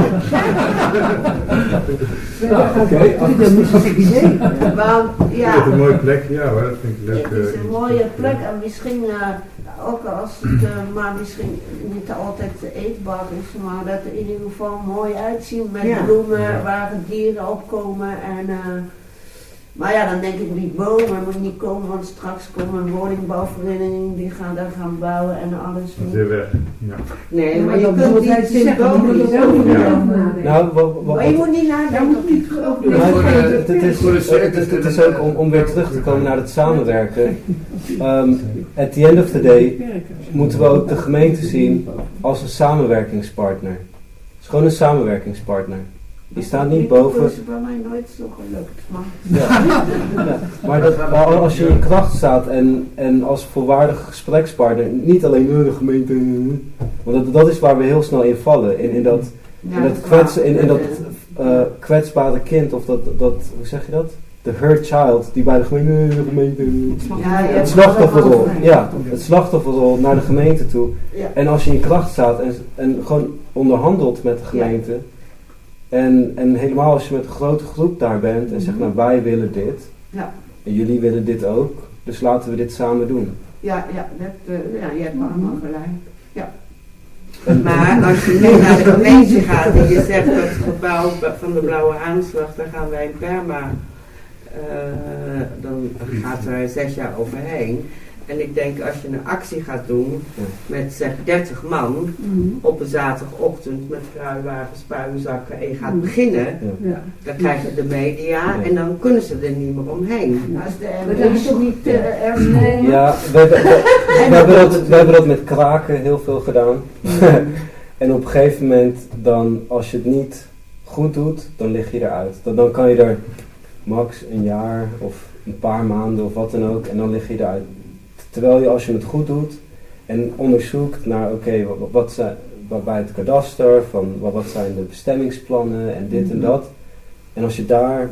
Oké. Dat is een idee. want, Ja, het is een mooie plek, ja hoor, dat vind ik leuk. Het is een mooie plek en misschien, ook als het maar misschien niet altijd eetbaar is, maar dat het in ieder geval mooi uitziet met bloemen waar dieren opkomen en... maar ja, dan denk ik die bomen moet niet komen, want straks komt een woningbouwvereniging die daar gaan bouwen en alles. Dat is weer weg. Ja. Nee, Ja, maar je dat kunt moet hij niet zien zeggen, bomen. moet je zelf niet over nadenken. Nou, Maar je moet niet nadenken. Het is ook om weer terug te komen naar het samenwerken. At the end of the day moeten we ook de gemeente zien als een samenwerkingspartner. Het is gewoon een samenwerkingspartner. Die staat niet boven. Dat is bij mij nooit zo gelukt. Maar, ja, maar als je in kracht staat en als volwaardige gesprekspartner, niet alleen de gemeente, want dat is waar we heel snel in vallen. In dat kwetsbare kind, of dat, hoe zeg je dat? De hurt child, die bij de gemeente het slachtofferrol, het slachtofferrol naar de gemeente toe. Ja. En als je in kracht staat en gewoon onderhandelt met de gemeente, en helemaal als je met een grote groep daar bent en zegt, nou wij willen dit, en jullie willen dit ook, dus laten we dit samen doen. Ja, je hebt allemaal gelijk. Ja. Maar als je nu naar de gemeente gaat en je zegt dat het gebouw van de blauwe aanslag, daar gaan wij in perma, dan gaat er 6 jaar overheen. En ik denk als je een actie gaat doen met zeg 30 man op een zaterdagochtend met kruiwagens, puinzakken en je gaat beginnen, dan krijg je de media en dan kunnen ze er niet meer omheen. Maar dat is toch niet erg? Ja, we hebben dat met kraken heel veel gedaan. En op een gegeven moment, dan, als je het niet goed doet, dan lig je eruit. Dan kan je er max een jaar of een paar maanden of wat dan ook en dan lig je eruit. Terwijl je als je het goed doet en onderzoekt naar wat zijn bij het kadaster, van wat zijn de bestemmingsplannen en dit en dat. En als je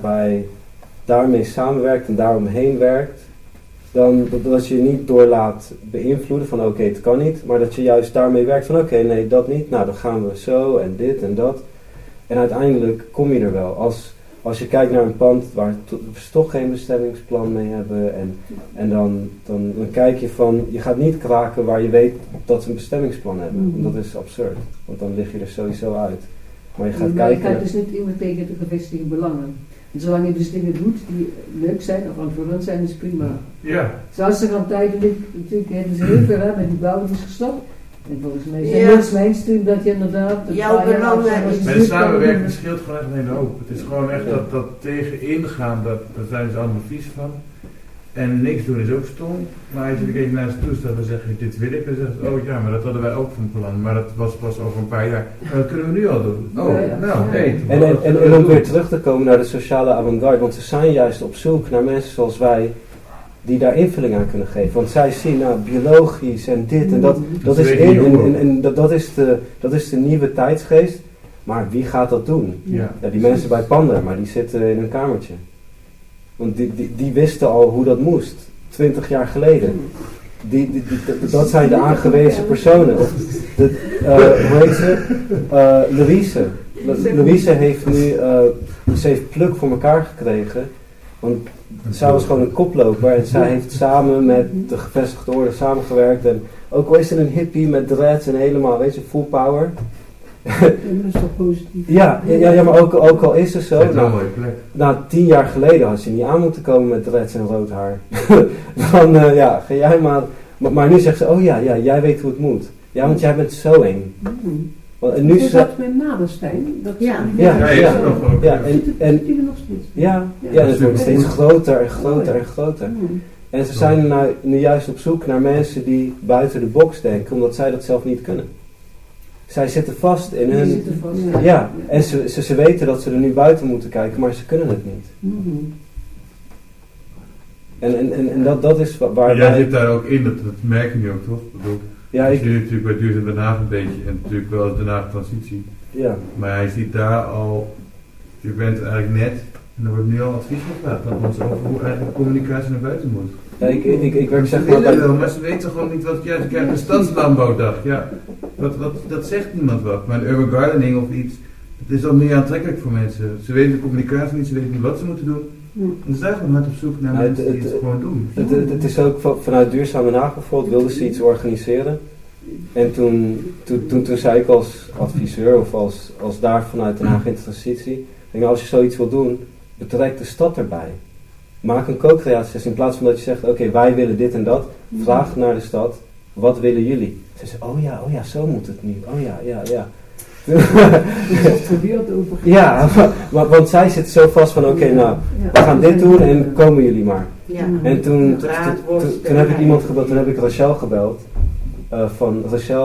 daarmee samenwerkt en daaromheen werkt, dan dat je je niet door laat beïnvloeden van het kan niet, maar dat je juist daarmee werkt van nee dat niet, nou dan gaan we zo en dit en dat. En uiteindelijk kom je er wel. Als je kijkt naar een pand waar ze toch geen bestemmingsplan mee hebben en dan kijk je van, je gaat niet kraken waar je weet dat ze een bestemmingsplan hebben. Want dat is absurd, want dan lig je er sowieso uit. Maar je gaat kijken... je gaat dus niet iemand tegen de gevestigde belangen. En zolang je dus dingen doet die leuk zijn of aanvullend zijn, is prima. Ja. Zoals er aan tijdelijk, natuurlijk hebben ze heel veel met die bouwen is gestopt. En volgens mij zijn mensen mainstream dat je inderdaad... Jouw belang met de samenwerking scheelt gewoon echt een hele hoop. Het is gewoon echt dat tegenin gaan, daar zijn ze allemaal vies van. En niks doen is ook stom. Maar als je even naar ze toe staat en zegt, dit wil ik, dan zegt ze, maar dat hadden wij ook van plan. Maar dat was pas over een paar jaar. Maar dat kunnen we nu al doen. En om weer terug te komen naar de sociale avant-garde, want ze zijn juist op zoek naar mensen zoals wij, die daar invulling aan kunnen geven. Want zij zien, biologisch en dit en dat is in, dat is de nieuwe tijdsgeest. Maar wie gaat dat doen? Ja, die mensen bij Panda, maar die zitten in een kamertje. Want die wisten al hoe dat moest, 20 jaar geleden. Dat zijn de aangewezen personen. Hoe heet ze? Louise. Louise heeft nu, ze heeft pluk voor elkaar gekregen. Want zij was gewoon een koploper en zij heeft samen met de gevestigde orde samengewerkt. En ook al is er een hippie met dreads en helemaal, full power. Dat is toch positief? Ja, maar ook al is het zo. Nou, 10 jaar geleden had je niet aan moeten komen met dreads en rood haar. Dan ga jij maar. Maar nu zegt ze, jij weet hoe het moet. Ja, want jij bent zo eng. En nu is dat met Naderstein? En het wordt steeds groter en groter en groter. En ze zijn nu juist op zoek naar mensen die buiten de box denken, omdat zij dat zelf niet kunnen. zij zitten vast in hun... Ja, en ze weten dat ze er nu buiten moeten kijken, maar ze kunnen het niet. Mm-hmm. En dat is waar jij zit daar ook in, dat merk je nu ook, toch? Ja, ik zie natuurlijk bij Duurzaam Den Haag een beetje, en natuurlijk wel Den Haag transitie. Ja. Maar hij ziet daar al, je bent eigenlijk net, en er wordt nu al advies gevraagd aan ons over hoe eigenlijk communicatie naar buiten moet. Ja, ik werk zeg maar bij... Maar ze weten gewoon niet wat, ja, ze krijgen een stadslandbouwdag, ja. Dat zegt niemand wat, maar een urban gardening of iets, het is al meer aantrekkelijk voor mensen. Ze weten de communicatie niet, ze weten niet wat ze moeten doen. En ze zijn gewoon hard op zoek naar mensen die het gewoon doen. Het is ook vanuit Duurzaam Den Haag bijvoorbeeld, wilden ze iets organiseren. En toen zei ik als adviseur of als daar vanuit Den Haag Intertransitie, denk als je zoiets wil doen, betrek de stad erbij. Maak een co-creatiesessie in plaats van dat je zegt, oké, wij willen dit en dat. Vraag naar de stad, wat willen jullie? Ze zeggen, oh ja, zo moet het nu. Oh ja. Ja, want zij zit zo vast van oké, nou, we gaan dit doen en komen jullie maar. Ja. En toen heb ik iemand gebeld, toen heb ik Rachel gebeld. Van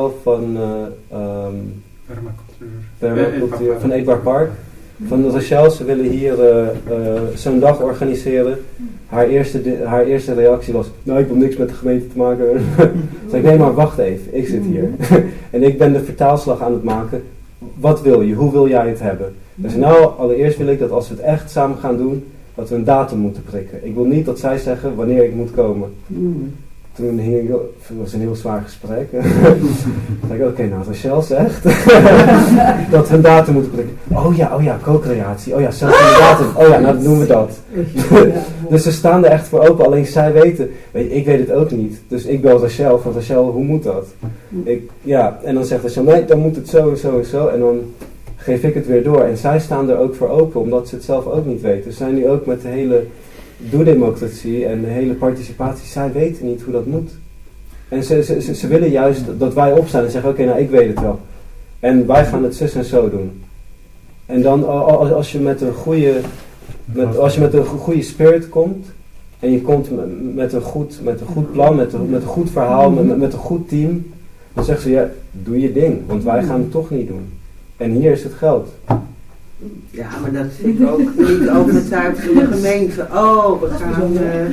Permacultuur, van Eetbaar Park. Van Rachel, ze willen hier zo'n dag organiseren. Haar eerste reactie was, nou, ik wil niks met de gemeente te maken. Toen zei ik, nee, maar wacht even, ik zit hier. En ik ben de vertaalslag aan het maken. Wat wil je? Hoe wil jij het hebben? Dus nou, allereerst wil ik dat als we het echt samen gaan doen, dat we een datum moeten prikken. Ik wil niet dat zij zeggen wanneer ik moet komen. Toen het was een heel zwaar gesprek. Toen zei ik, oké, nou, Rachel zegt dat we een datum moeten prikken. Oh ja, co-creatie. Oh ja, zelfs een datum. Oh ja, nou dan doen we dat. Dus ze staan er echt voor open. Alleen zij weten, ik weet het ook niet. Dus ik bel Rachel van Rachel, hoe moet dat? En dan zegt Rachel, nee, dan moet het zo en zo en zo. En dan geef ik het weer door. En zij staan er ook voor open, omdat ze het zelf ook niet weten. Ze zijn nu ook met de hele doe-democratie en de hele participatie, zij weten niet hoe dat moet. En ze willen juist dat wij opstaan en zeggen, oké, nou, ik weet het wel. En wij gaan het zus en zo doen. En dan, als je met een goede spirit komt, en je komt met een goed plan, met een goed verhaal, met een goed team, dan zeggen ze, ja, doe je ding, want wij gaan het toch niet doen. En hier is het geld. Ja, maar dat zit ook niet overtuigd van de gemeente. Oh, we gaan...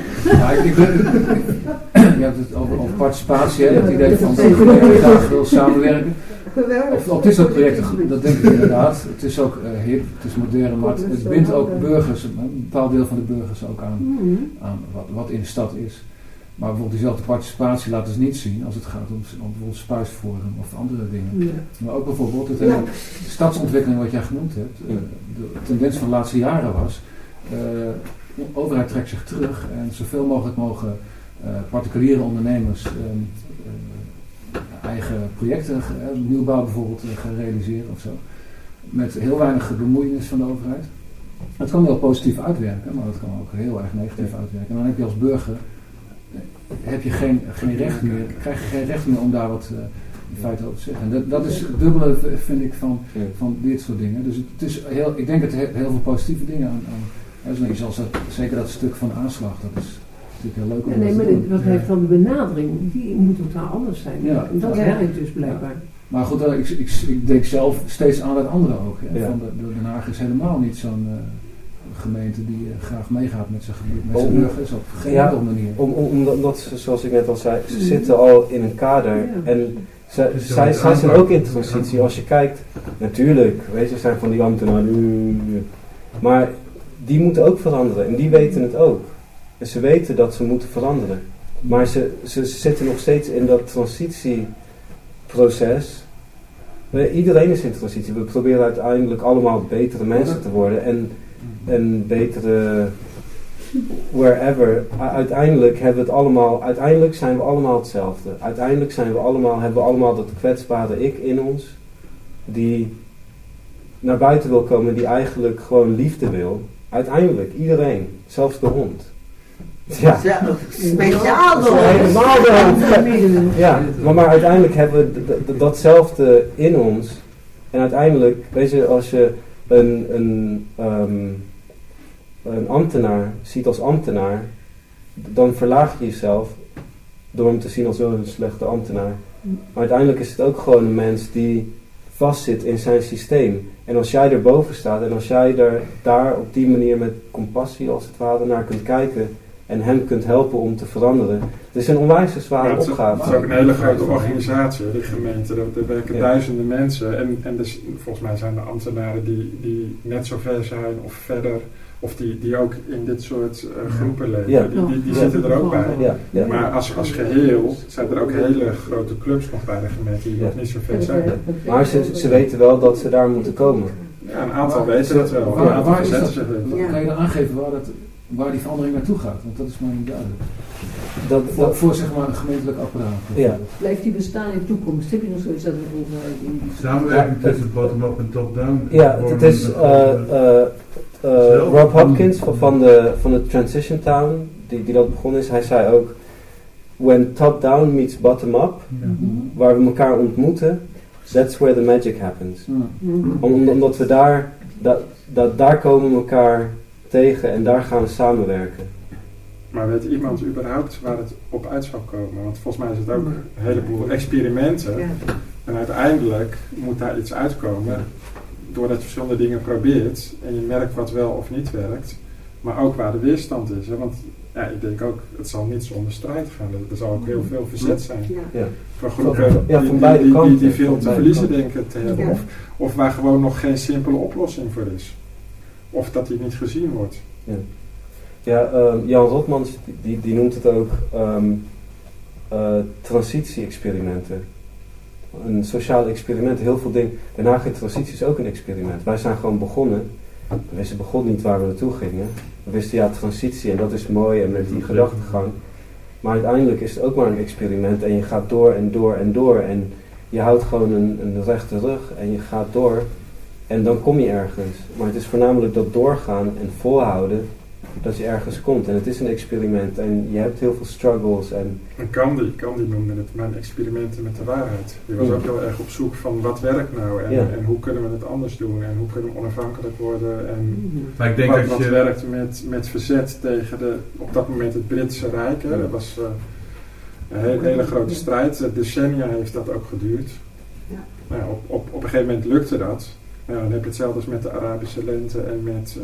Je hebt het over participatie, hè, het idee van dat je graag wil samenwerken. Op dit soort projecten, dat denk ik inderdaad. Het is ook hip, het is modern, maar het bindt ook burgers, een bepaald deel van de burgers ook aan wat in de stad is. Maar bijvoorbeeld diezelfde participatie laten ze niet zien als het gaat om bijvoorbeeld Spuisforum of andere dingen. Ja. Maar ook bijvoorbeeld de stadsontwikkeling wat jij genoemd hebt. De tendens van de laatste jaren was, de overheid trekt zich terug en zoveel mogelijk mogen particuliere ondernemers eigen projecten, nieuwbouw bijvoorbeeld, gaan realiseren of zo. Met heel weinig bemoeienis van de overheid. Dat kan heel positief uitwerken, maar dat kan ook heel erg negatief uitwerken. En dan heb je als burger geen recht meer, krijg je geen recht meer om daar wat in feite over te zeggen. En dat is het dubbele, vind ik, van dit soort dingen. Dus het is ik denk dat er heel veel positieve dingen aan zoals zeker dat stuk van de aanslag, dat is natuurlijk heel leuk om te doen. Maar dat heeft dan de benadering, die moet totaal anders zijn. Ja. En dat werkt dus blijkbaar. Maar goed, ik denk zelf steeds aan het andere ook. Ja. Van Den Haag is helemaal niet zo'n gemeente die graag meegaat met zijn burgers op geen enkele manier. Omdat, zoals ik net al zei, ze zitten al in een kader en zij zijn ook in transitie. Als je kijkt, natuurlijk, weet je, zijn van die ambtenaren, maar die moeten ook veranderen en die weten het ook. En ze weten dat ze moeten veranderen. Maar ze zitten nog steeds in dat transitieproces. Iedereen is in transitie. We proberen uiteindelijk allemaal betere mensen te worden en betere wherever. Uiteindelijk zijn we allemaal hetzelfde. Uiteindelijk hebben we allemaal dat kwetsbare ik in ons die naar buiten wil komen, die eigenlijk gewoon liefde wil. Uiteindelijk, iedereen, zelfs de hond. Ja, speciaal de hond. Helemaal de hond. Ja, maar uiteindelijk hebben we datzelfde in ons. En uiteindelijk, weet je, als je een ambtenaar ziet als ambtenaar, dan verlaag je jezelf door hem te zien als een slechte ambtenaar. Maar uiteindelijk is het ook gewoon een mens die vastzit in zijn systeem. En als jij erboven staat en als jij daar op die manier met compassie als het ware naar kunt kijken en hem kunt helpen om te veranderen. Het is een onwijs zware opgave. Het is ook een hele grote organisatie, de gemeente. Er werken duizenden mensen en dus, volgens mij zijn er ambtenaren die net zo ver zijn of verder. Of die ook in dit soort groepen leven. Ja. Die zitten er ook bij. Ja. Maar als geheel zijn er ook hele grote clubs nog bij de gemeente die nog niet zo ver zijn. Maar ze weten wel dat ze daar moeten komen. Ja, een aantal weten dat wel. Een aantal verzetten zich wel. Kan je dan aangeven waar die verandering naartoe gaat? Want dat is mij niet duidelijk. Voor zeg maar een gemeentelijk apparaat. Ja. Blijft die bestaan in de toekomst? Heb je nog zoiets dat we vroeger... Samenwerking tussen bottom-up en top-down? Ja, het is Rob Hopkins van de Transition Town, die dat begonnen is. Hij zei ook, when top-down meets bottom-up, waar we elkaar ontmoeten, that's where the magic happens. Omdat we daar komen we elkaar tegen en daar gaan we samenwerken. Maar weet iemand überhaupt waar het op uit zou komen? Want volgens mij is het ook een heleboel experimenten. Ja. En uiteindelijk moet daar iets uitkomen. Doordat je verschillende dingen probeert. En je merkt wat wel of niet werkt. Maar ook waar de weerstand is. Hè? Want ja, ik denk ook, het zal niet zonder strijd gaan. Er zal ook heel veel verzet zijn. Ja. Voor groepen die veel te verliezen denken te hebben. Ja. Of waar gewoon nog geen simpele oplossing voor is. Of dat die niet gezien wordt. Ja. Ja, Jan Rotmans die noemt het ook transitie-experimenten. Een sociaal experiment, heel veel dingen. Den Haag in transitie is ook een experiment. Wij zijn gewoon begonnen. We wisten begon niet waar we naartoe gingen. We wisten transitie en dat is mooi en met die gedachtegang. Maar uiteindelijk is het ook maar een experiment en je gaat door en door en door. En je houdt gewoon een rechte rug en je gaat door. En dan kom je ergens. Maar het is voornamelijk dat doorgaan en volhouden dat je ergens komt. En het is een experiment en je hebt heel veel struggles. En Candy noemde het mijn experimenten met de waarheid. Die was ook heel erg op zoek van wat werkt nou en hoe kunnen we het anders doen en hoe kunnen we onafhankelijk worden en maar ik denk wat werkt met verzet tegen op dat moment het Britse Rijk. Dat was een hele grote strijd. Decennia heeft dat ook geduurd. Ja. Nou, op een gegeven moment lukte dat. Nou, dan heb je hetzelfde als met de Arabische lente en met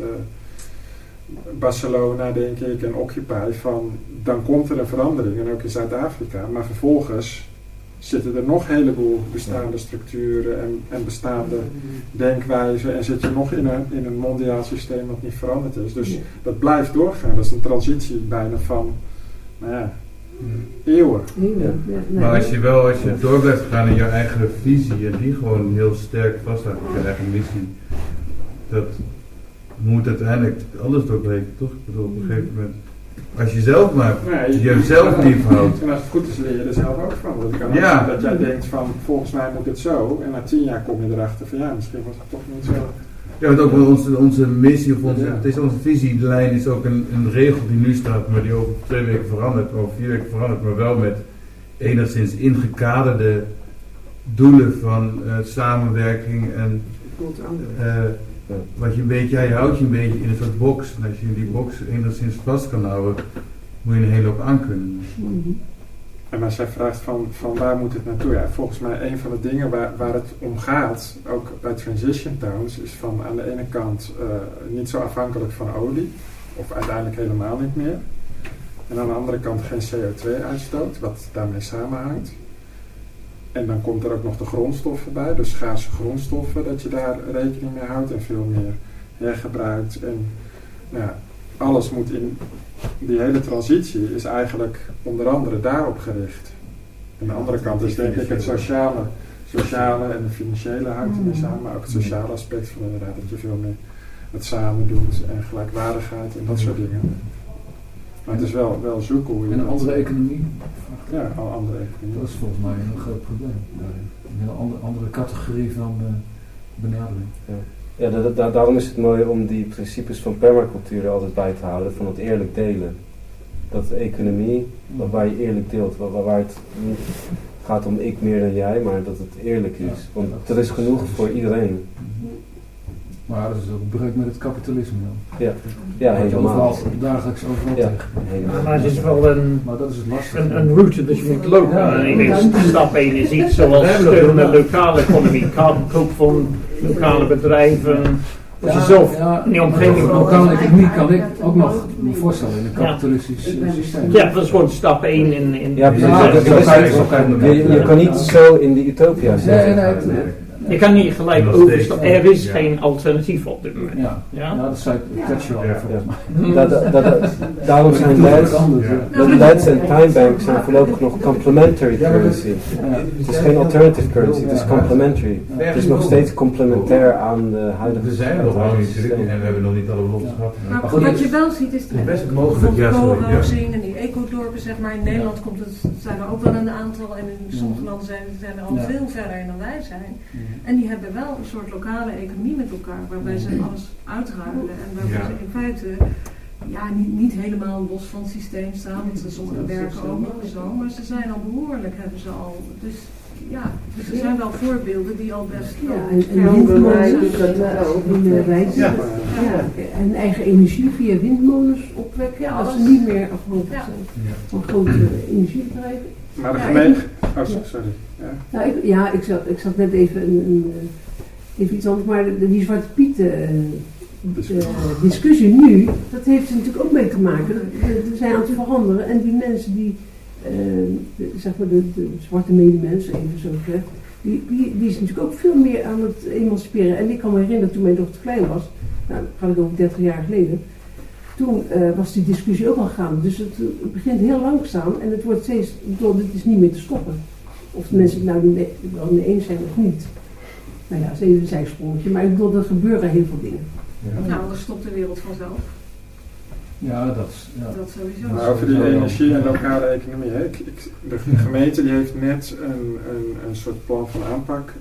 Barcelona, denk ik, en Occupy, van dan komt er een verandering, en ook in Zuid-Afrika, maar vervolgens zitten er nog een heleboel bestaande structuren en bestaande denkwijzen en zit je nog in een mondiaal systeem dat niet veranderd is. Dus dat blijft doorgaan. Dat is een transitie bijna van, eeuwen. Maar als je door blijft gaan in je eigen visie en die gewoon heel sterk vasthoudt op je eigen missie, dat moet uiteindelijk alles doorbreken, toch? Ik bedoel, op een gegeven moment, als je zelf maar jezelf lief houdt. En als het goed is, leer je er zelf ook van. Dat kan ook zijn dat jij denkt van, volgens mij moet het zo, en na 10 jaar kom je erachter van, misschien was het toch niet zo. Ja, want ook wel onze missie, of het is onze visielijn is ook een regel die nu staat, maar die over 2 weken verandert, over 4 weken verandert, maar wel met enigszins ingekaderde doelen van samenwerking en wat je een beetje, je houdt je een beetje in een soort box. En als je die box enigszins vast kan houden, moet je een hele hoop aan kunnen. En als jij vraagt van waar moet het naartoe? Ja, volgens mij een van de dingen waar het om gaat, ook bij Transition Towns, is van aan de ene kant niet zo afhankelijk van olie, of uiteindelijk helemaal niet meer. En aan de andere kant geen CO2-uitstoot, wat daarmee samenhangt. En dan komt er ook nog de grondstoffen bij, dus schaarse grondstoffen, dat je daar rekening mee houdt en veel meer hergebruikt. En alles moet in die hele transitie is eigenlijk onder andere daarop gericht. En de andere kant is denk ik het sociale en de financiële hangt ermee samen, maar ook het sociale aspect van inderdaad dat je veel meer het samen doet en gelijkwaardigheid en dat soort dingen. Maar het is wel zoeken hoe je... En een andere economie? Ja, een andere economie. Dat is volgens mij een heel groot probleem. Een heel andere categorie van benadering. Ja, daarom is het mooi om die principes van permacultuur er altijd bij te houden, van het eerlijk delen. Dat de economie, waar je eerlijk deelt, waar het niet gaat om ik meer dan jij, maar dat het eerlijk is. Want er is genoeg voor iedereen. Maar dat is ook een breuk met het kapitalisme dan. Ja, helemaal. Dagelijks overal tegen. Maar het is wel maar dat is het lastige. een route, dus je moet lopen. En stap 1 is iets zoals steun de lokale economie, koop van lokale bedrijven. Als je zelf in die omgeving... Lokale economie kan ik ook nog me voorstellen in een kapitalistisch systeem. Ja, dat is gewoon stap 1 in... Ja, precies. Je kan niet zo in die utopia zijn. Je kan niet gelijk overstappen. Er is geen alternatief op dit moment. Ja, dat zei Thatcher al volgens mij. Daarom zijn LEDs en Timebank zijn voorlopig nog complementary currency. Het is geen alternative currency, het is complementary. Het is nog steeds complementair aan de huidige. We zijn er nog lang niet en we hebben nog niet alle beloftes gehad. Maar wat je wel ziet is best mogelijk co-housing en die ecodorpen, zeg maar. In Nederland zijn er ook wel een aantal en in sommige landen zijn er al veel verder dan wij zijn. En die hebben wel een soort lokale economie met elkaar, waarbij ze alles uitruilen en waarbij ze in feite niet helemaal los van het systeem staan, want sommigen werken ook nog zo, maar ze zijn al behoorlijk, hebben ze al. Dus er zijn wel voorbeelden die al best en windmolens ook in de wijze. En eigen energie via windmolens opwekken, als ze niet meer afhankelijk zijn van grote energiebedrijven. Maar de gemeente... sorry. Ik zat net even iets anders, maar die Zwarte Piet discussie nu, dat heeft er natuurlijk ook mee te maken. Er zijn aan het veranderen en die mensen die, zeg maar de zwarte medemensen, even zo gezegd, die is natuurlijk ook veel meer aan het emanciperen. En ik kan me herinneren toen mijn dochter klein was, nou dat gaat ik over 30 jaar geleden, toen was die discussie ook al gaande. Dus het begint heel langzaam en het wordt steeds, dit is niet meer te stoppen. Of de mensen het nou wel mee eens zijn of niet. Nou ja, dat is even een zijsprongetje, maar ik bedoel, er gebeuren heel veel dingen. Nou, dan stopt de wereld vanzelf. Ja, dat sowieso. Maar over die energie en lokale economie. De gemeente die heeft net een soort plan van aanpak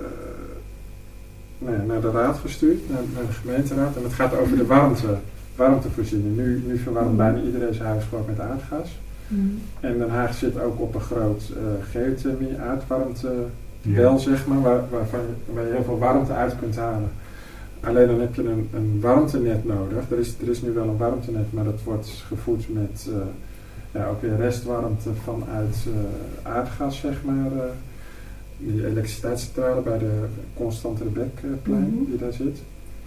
naar de raad gestuurd, naar de gemeenteraad. En het gaat over de warmtevoorziening. Nu verwarmt bijna iedereen zijn huis gewoon met aardgas. En Den Haag zit ook op een groot geothermie aardwarmtebel, zeg maar, waar je heel veel warmte uit kunt halen. Alleen dan heb je een warmtenet nodig. Er is nu wel een warmtenet, maar dat wordt gevoed met ook weer restwarmte vanuit aardgas, zeg maar. Die elektriciteitscentrale bij de Constante Rebekplein die daar zit.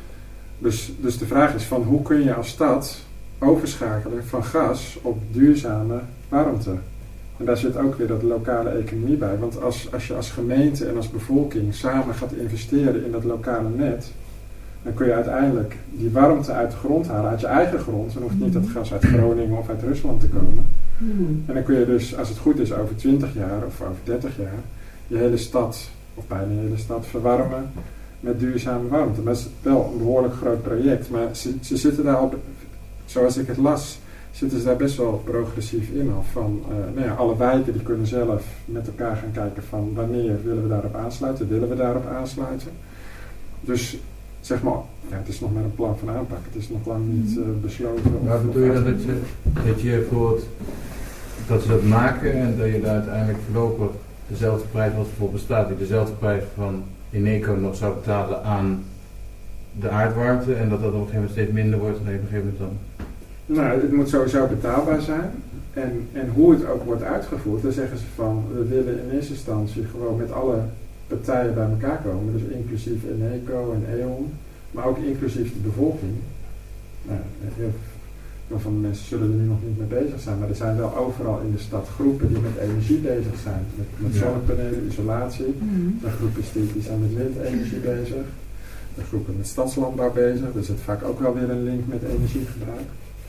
Dus de vraag is van hoe kun je als stad overschakelen van gas op duurzame warmte. En daar zit ook weer dat lokale economie bij. Want als je als gemeente en als bevolking samen gaat investeren in dat lokale net, dan kun je uiteindelijk die warmte uit de grond halen, uit je eigen grond. Dan hoeft niet dat gas uit Groningen of uit Rusland te komen. En dan kun je dus, als het goed is, over 20 jaar of over 30 jaar, je hele stad, of bijna je hele stad, verwarmen met duurzame warmte. Maar het is wel een behoorlijk groot project. Maar ze zitten daar op, zoals ik het las, zitten ze daar best wel progressief in af. Van alle wijken die kunnen zelf met elkaar gaan kijken van wanneer willen we daarop aansluiten, willen we daarop aansluiten. Dus zeg maar, het is nog maar een plan van aanpak. Het is nog lang niet besloten. Maar bedoel je dat je bijvoorbeeld dat ze dat maken en dat je daar uiteindelijk voorlopig dezelfde prijs wat ervoor bestaat, die dezelfde prijs van Eneco nog zou betalen aan de aardwarmte en dat op een gegeven moment steeds minder wordt en op een gegeven moment dan? Nou, het moet sowieso betaalbaar zijn. En hoe het ook wordt uitgevoerd, dan zeggen ze van, we willen in eerste instantie gewoon met alle partijen bij elkaar komen. Dus inclusief Eneco en E.ON, maar ook inclusief de bevolking. Nou, heel veel van de mensen zullen er nu nog niet mee bezig zijn, maar er zijn wel overal in de stad groepen die met energie bezig zijn. Met zonnepanelen, isolatie. Er groepen die zijn met windenergie bezig. Er groepen met stadslandbouw bezig. Er zit vaak ook wel weer een link met energiegebruik.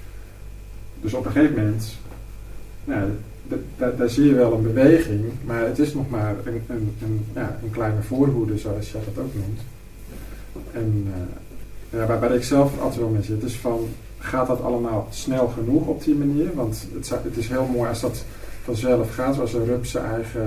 Dus op een gegeven moment, daar zie je wel een beweging, maar het is nog maar een kleine voorhoede, zoals jij dat ook noemt. En waar ik zelf altijd wel mee zit, is van, gaat dat allemaal snel genoeg op die manier? Want het is heel mooi als dat vanzelf gaat, zoals een rups zijn eigen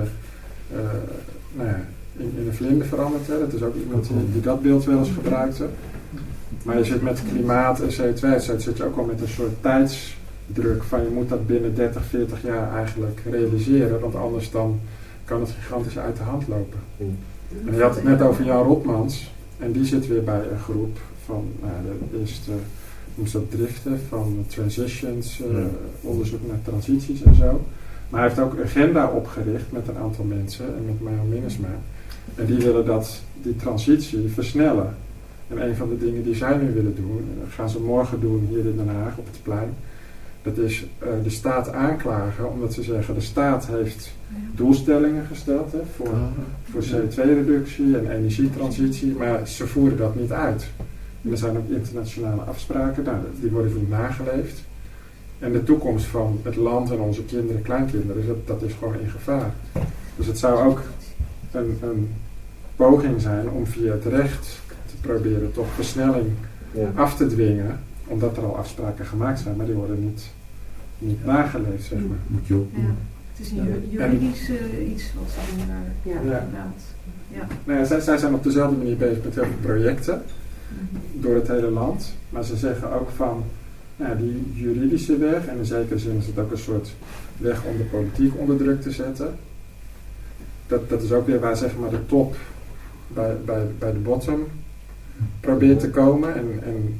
in een vlinder verandert. Hè. Dat is ook iemand die dat beeld wel eens gebruikte. Maar je zit met klimaat en CO2, zit je ook wel met een soort tijdsdruk van je moet dat binnen 30, 40 jaar eigenlijk realiseren, want anders dan kan het gigantisch uit de hand lopen. En je had het net over Jan Rotmans en die zit weer bij een groep van de eerste driften van transitions, onderzoek naar transities en zo. Maar hij heeft ook een agenda opgericht met een aantal mensen en met Mayo Minnesma. En die willen die transitie versnellen. En een van de dingen die zij nu willen doen, dat gaan ze morgen doen hier in Den Haag op het plein. Dat is de staat aanklagen, omdat ze zeggen de staat heeft doelstellingen gesteld voor CO2-reductie en energietransitie, maar ze voeren dat niet uit. En er zijn ook internationale afspraken, die worden niet nageleefd. En de toekomst van het land en onze kinderen en kleinkinderen, dat is gewoon in gevaar. Dus het zou ook een poging zijn om via het recht te proberen toch versnelling af te dwingen, omdat er al afspraken gemaakt zijn, maar die worden niet nageleefd, zeg maar. Moet je ook doen. Het is een juridisch iets wat ze doen daar, inderdaad. Ja. Nou ja, zij zijn op dezelfde manier bezig met heel veel projecten door het hele land, maar ze zeggen ook van die juridische weg, en in zekere zin is het ook een soort weg om de politiek onder druk te zetten. Dat is ook weer waar zeg maar de top bij de bottom probeert te komen. En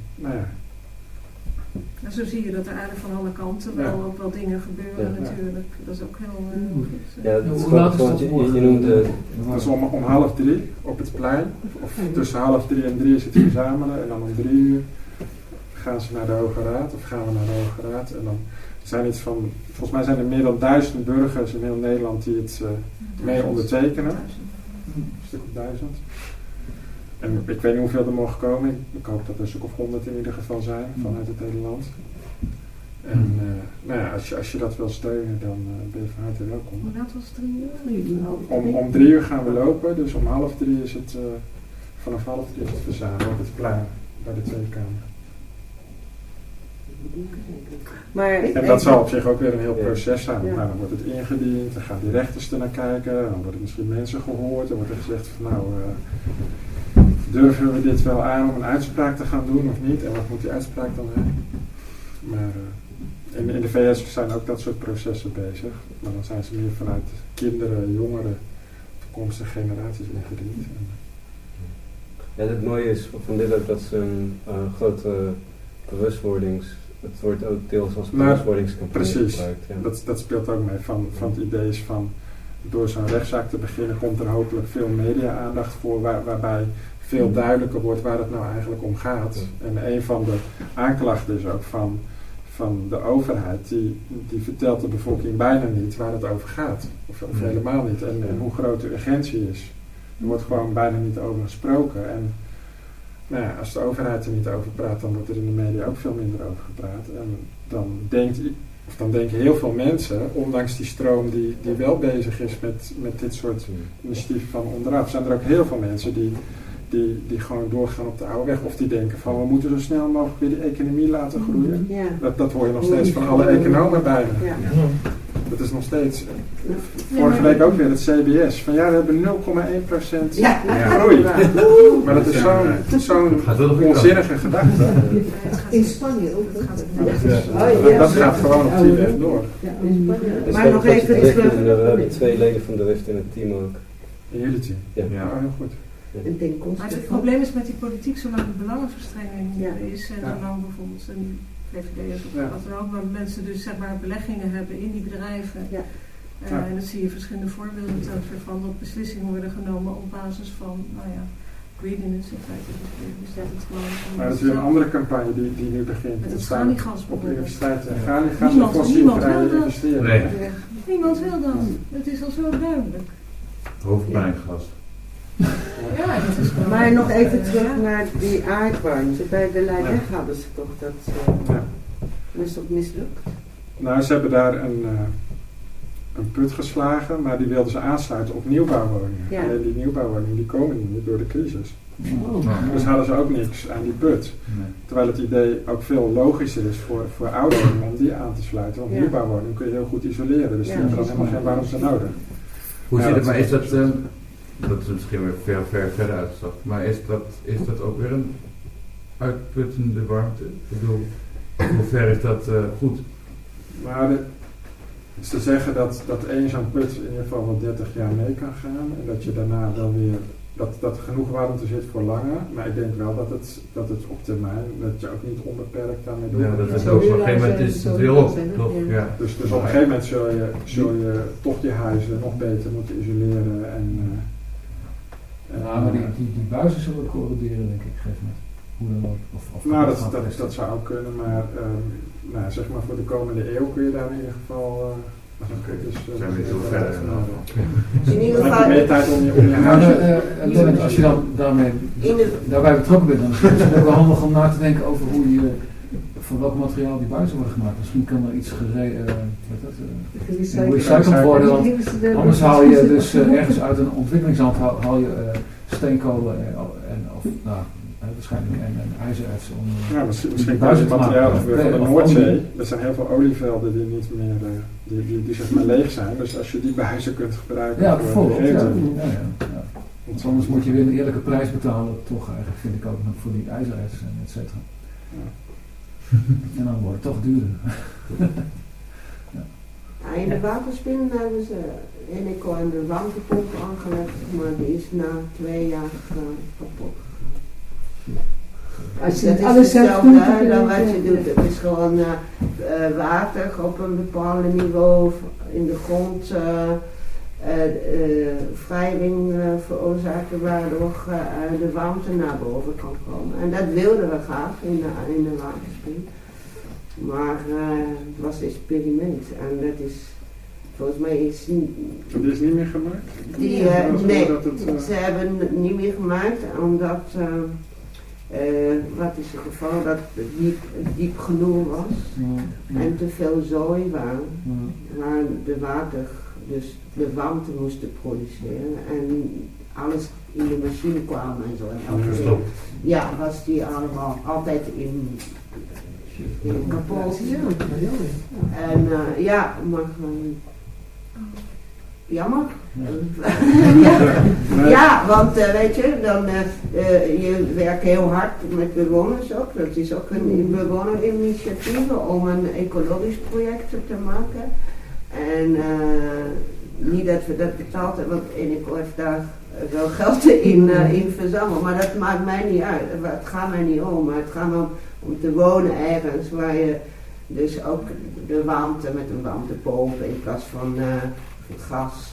zo zie je dat er eigenlijk van alle kanten ook wel dingen gebeuren natuurlijk. Dat is ook heel goed. Ja, hoe laat is dat je noemde... Dat is om 2:30 op het plein. Of tussen 2:30 en 3 is het verzamelen. En dan om 3:00 gaan ze naar de Hoge Raad. Of gaan we naar de Hoge Raad. En dan zijn iets van... Volgens mij zijn er meer dan 1000 burgers in heel Nederland die het mee ondertekenen. Een stuk of 1000. En ik weet niet hoeveel er mogen komen. Ik hoop dat er een stuk of 100 in ieder geval zijn vanuit het hele land. En als je dat wil steunen, dan ben je van harte welkom. Hoe laat was het? 3:00? Om 3:00 gaan we lopen, dus om 2:30 is het, vanaf 2:30 is het verzamelen op het plein bij de Tweede Kamer. En dat zal op zich ook weer een heel proces zijn. Nou, dan wordt het ingediend, dan gaan die rechters er naar kijken, dan worden misschien mensen gehoord, dan wordt er gezegd van durven we dit wel aan om een uitspraak te gaan doen of niet? En wat moet die uitspraak dan zijn? Maar in de VS zijn ook dat soort processen bezig. Maar dan zijn ze meer vanuit kinderen, jongeren, toekomstige generaties ingediend. Ja, het mooie is van dit ook dat ze een grote het wordt ook deels als bewustwordingscampagne gebruikt. Ja. Dat speelt ook mee. Van het idee is van, door zo'n rechtszaak te beginnen komt er hopelijk veel media-aandacht voor, waarbij veel duidelijker wordt waar het nou eigenlijk om gaat. En een van de aanklachten is ook van de overheid, die vertelt de bevolking bijna niet waar het over gaat. Of helemaal niet. En hoe groot de urgentie is. Er wordt gewoon bijna niet over gesproken. En als de overheid er niet over praat, dan wordt er in de media ook veel minder over gepraat. En dan denken heel veel mensen, ondanks die stroom die wel bezig is met dit soort initiatieven van onderaf, zijn er ook heel veel mensen die gewoon doorgaan op de oude weg. Of die denken van, we moeten zo snel mogelijk weer de economie laten groeien. Ja. Dat hoor je nog steeds van alle economen bijna. Ja. Dat is nog steeds... Vorige week ook weer het CBS. Van we hebben 0,1% groei. Maar dat is zo'n onzinnige gedachte. In Spanje ook. Dat gaat gewoon op die weg door. Maar nog even terug. We hebben 2 leden van de RIFT in het team ook. In jullie team? Ja, heel goed. Maar het probleem is met die politiek, zolang de belangenverstrengeling is en zolang bijvoorbeeld een VVD'ers of wat dan ook, waar mensen dus zeg maar beleggingen hebben in die bedrijven. En dat zie je verschillende voorbeelden van dat beslissingen worden genomen op basis van, greediness in feite. Maar dat is weer een andere campagne die nu begint. Met het schaliegas op de universiteit. Schaliegas en fossielvrije investeringen. Niemand wil dat. Het is al zo duidelijk. Hoofdpijngas. Ja, dat is wel. Maar nog even terug naar die aardwarmte. Bij de Leidweg hadden ze toch dat... is dat mislukt? Nou, ze hebben daar een put geslagen, maar die wilden ze aansluiten op nieuwbouwwoningen. Ja. En die nieuwbouwwoningen die komen niet door de crisis. Dus hadden ze ook niks aan die put. Terwijl het idee ook veel logischer is voor ouderen om die aan te sluiten. Want nieuwbouwwoningen kun je heel goed isoleren. Dus die hebben dan helemaal geen warmte nodig. Hoe zit het? Maar is dat... dat is misschien weer ver verder uitgestapt. Maar is dat ook weer een uitputtende warmte? Ik bedoel, hoe ver is dat goed? Maar het is te zeggen dat één zo'n put in ieder geval wel 30 jaar mee kan gaan. En dat je daarna dan weer dat er genoeg warmte zit voor langer, maar ik denk wel dat het op termijn, dat je ook niet onbeperkt daarmee doet. Ja, dat is ook op een gegeven moment is het heel op, toch? Ja. Dus op een gegeven moment zul je toch je huizen nog beter moeten isoleren. Maar die buizen zullen corroderen, denk ik, geef me. Hoe dan ook. Nou, dat zou ook kunnen, maar zeg maar voor de komende eeuw kun je daar in ieder geval... zijn we heel verder. In ieder geval... meer tijd om je als je dan daarbij betrokken bent, dan is het ook wel handig om na te denken over van welk materiaal die buizen worden gemaakt. Misschien kan er iets gerecycled worden, want anders haal je dus ergens uit een ontwikkelingsland haal je steenkolen waarschijnlijk en ijzererts om misschien buizen materialen van de Noordzee. Er zijn heel veel olievelden die niet meer die zeg maar leeg zijn. Dus als je die buizen kunt gebruiken. Ja, bijvoorbeeld. Ja. Want anders moet je weer een eerlijke prijs betalen, toch eigenlijk vind ik ook nog voor die ijzererts en et cetera. Ja. En dan wordt het toch duurder. In de waterspinnen hebben ze Eneco en de warmtepomp aangelegd, maar die is na 2 jaar kapot. Als je dat het alles zelf doet, doet, dan wat je doet, het is gewoon water op een bepaald niveau in de grond, wrijving veroorzaken waardoor de warmte naar boven kan komen. En dat wilden we graag in de waterspin. Maar het was een experiment en dat is volgens mij is niet meer gemaakt? Ze hebben het niet meer gemaakt omdat wat is het geval dat het diep genoeg was en te veel zooi waar de water dus de warmte moesten produceren en alles in de machine kwam en zo. Ja, was die allemaal altijd in kapot. En maar jammer. Ja, want weet je, dan je werkt heel hard met bewoners ook. Dat is ook een bewonerinitiatief om een ecologisch project te maken. En niet dat we dat betaald hebben, want Eneco heeft daar wel geld in verzameld. Maar dat maakt mij niet uit. Het gaat mij niet om. Maar het gaat om te wonen ergens waar je dus ook de warmte met een warmtepomp in plaats van gas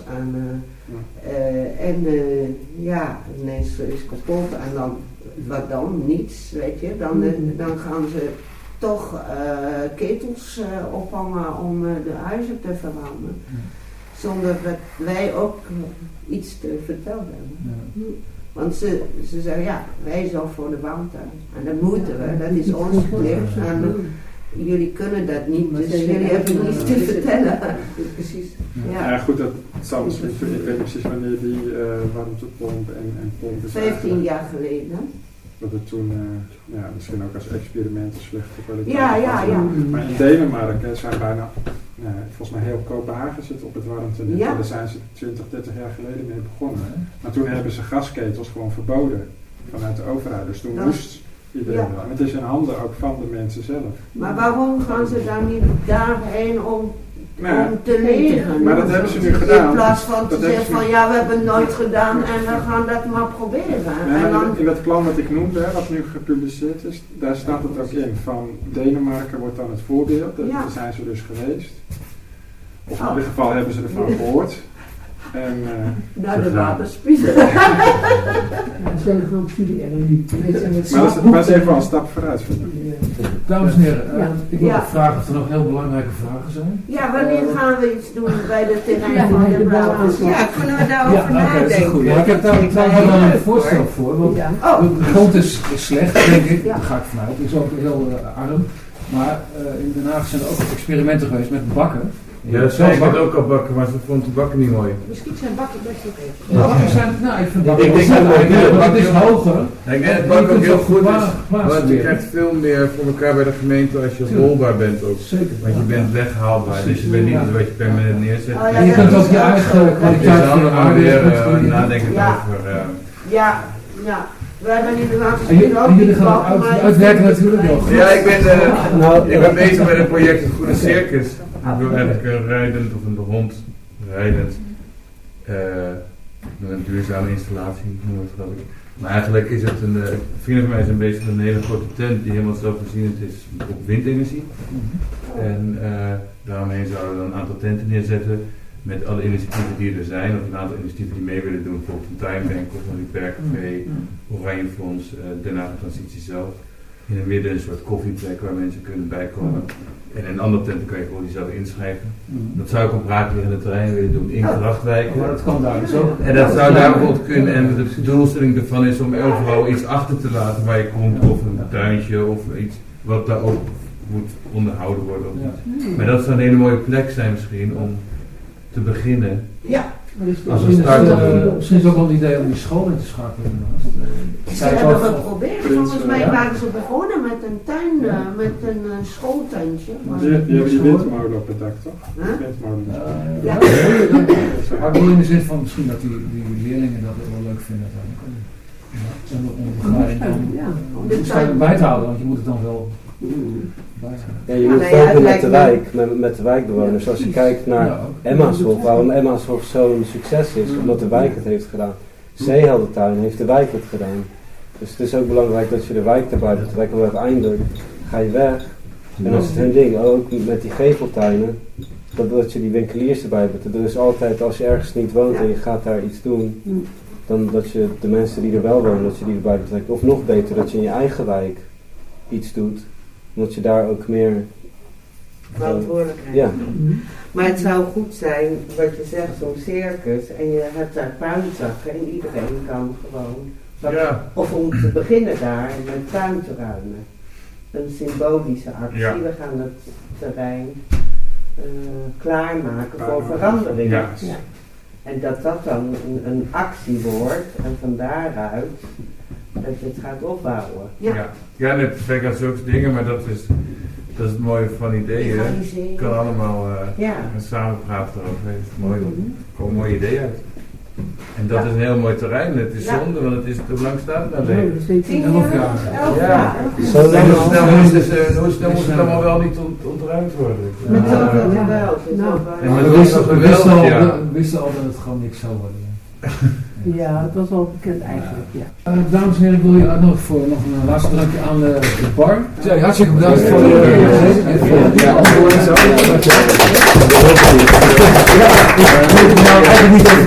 ineens is kapot en dan wat dan? Niets, weet je. Dan gaan ze toch ketels ophangen om de huizen te verwarmen. Zonder dat wij ook iets te vertellen hebben. Want ze zeggen, wij zorgen voor de warmte. En dat moeten we, dat is ons plicht. En jullie kunnen dat niet, dus jullie hebben niets te vertellen. Precies. Ja, goed, dat zal misschien, ik weet niet precies wanneer die warmtepomp en pomp is 15 jaar geleden. Dat het toen misschien ook als experiment slechte kwaliteit. Ja. Maar in Denemarken zijn bijna, volgens mij heel Kopenhagen zit op het warmtenet. Ja. Daar zijn ze 20, 30 jaar geleden mee begonnen. Maar toen hebben ze gasketels gewoon verboden vanuit de overheid. Dus toen moest iedereen wel. En het is in handen ook van de mensen zelf. Maar waarom gaan ze dan niet daarheen om te leren? Maar dat hebben ze nu gedaan. In plaats van te zeggen van we hebben het nooit gedaan en we gaan dat maar proberen. In dat plan wat ik noemde, wat nu gepubliceerd is, daar staat het ook in. Van Denemarken wordt dan het voorbeeld. Daar zijn ze dus geweest. Of in ieder geval hebben ze ervan gehoord. En, naar de waterspinnen. Zo gaan studeren. Maar dat is even wel een stap vooruit, vind ik. Dames en heren, ik wil vragen of er nog heel belangrijke vragen zijn. Ja, wanneer gaan we iets doen bij de terrein van de Brabants? Ja, kunnen we daarover nadenken? Ik heb daar wel een voorstel voor. Want de grond is slecht, denk ik. Daar ga ik vanuit. Het is ook heel arm. Maar in Den Haag zijn er ook experimenten geweest met bakken. Ja, dat zei ik had ook al bakken, maar ze vond de bakken niet mooi. Misschien zijn bakken best oké. Bakken zijn, ik vind bakken dat is hoger. Ik denk dat bakken ook heel goed is, want je krijgt veel meer voor elkaar bij de gemeente als je holbaar bent ook. Zeker. Want je bent weghaalbaar, dus je bent niet wat je permanent neerzet. En je kunt ook je eigen kwaliteit van de aarde nadenken over. Ja. We hebben inderdaad ook jullie gaan uitwerken natuurlijk wel. Ja, ik ben bezig met een project Het Goede Circus. Ik wil eigenlijk rijdend of een rondrijdend Een duurzame installatie, noem het geloof ik. Maar eigenlijk is het vrienden van mij zijn bezig met een hele grote tent die helemaal zelfvoorzienend is op windenergie. En daaromheen zouden we dan een aantal tenten neerzetten met alle initiatieven die er zijn, of een aantal initiatieven die mee willen doen, bijvoorbeeld een tuinbank of een repaircafé, Oranjefonds, Den Haag Transitie zelf. In het midden een soort koffieplek waar mensen kunnen bijkomen. En in een andere tent kan je gewoon jezelf inschrijven. Dat zou ik op braakliggende terrein willen doen in grachtwijken. Maar dat kan daar dus ook. En dat zou daar bijvoorbeeld kunnen. En de doelstelling ervan is om overal iets achter te laten waar je komt. Of een tuintje of iets wat daar ook moet onderhouden worden. Of iets. Maar dat zou een hele mooie plek zijn misschien om te beginnen. Ja. Als een start misschien is het ook wel een idee om die school in te schakelen. Ze hebben het geprobeerd. Volgens mij waren ze begonnen met een tuin, met een schooltuintje. Je hebt je windmolen op het dak, toch? Ja. Maar ik wil in de zin van misschien dat die leerlingen dat wel leuk vinden. Om de tuin bij te houden, want je moet het dan wel... Ja, je moet het ook met de wijk, met de wijkbewoners. Als je kijkt naar Emmashof, waarom Emmashof zo'n succes is, omdat de wijk het heeft gedaan. Zeeheldentuin heeft de wijk het gedaan. Dus het is ook belangrijk dat je de wijk erbij betrekt, want uiteindelijk ga je weg. En dat is het hun ding, ook met die geveltuinen, dat je die winkeliers erbij betrekt. Dus altijd als je ergens niet woont en je gaat daar iets doen, dan dat je de mensen die er wel wonen, dat je die erbij betrekt. Of nog beter, dat je in je eigen wijk iets doet. Omdat je daar ook meer verantwoordelijkheid. Ja. Maar het zou goed zijn, wat je zegt, zo'n circus, en je hebt daar puinzakken en iedereen kan gewoon, of om te beginnen daar met puin te ruimen. Een symbolische actie, we gaan het terrein klaarmaken voor verandering. Ja. En dat dan een actie wordt, en van daaruit dat je het gaat opbouwen. Ja, net perfect aan zulke dingen, maar dat is het mooie van ideeën. Je kan allemaal samen praten erover. Het is mooi, er komen mooie ideeën uit. En dat is een heel mooi terrein. Het is zonde, want het is te lang staat naar leven. 11 jaar. Ja. Zo snel moet het allemaal wel niet ontruimd worden. Met zoveel geweld. We wisten al dat het gewoon niks zou worden. Ja, dat was al bekend eigenlijk, ja. Dames en heren, ik wil je uitnodigen voor nog een laatste drankje aan de bar. Ja, hartstikke bedankt voor je antwoorden.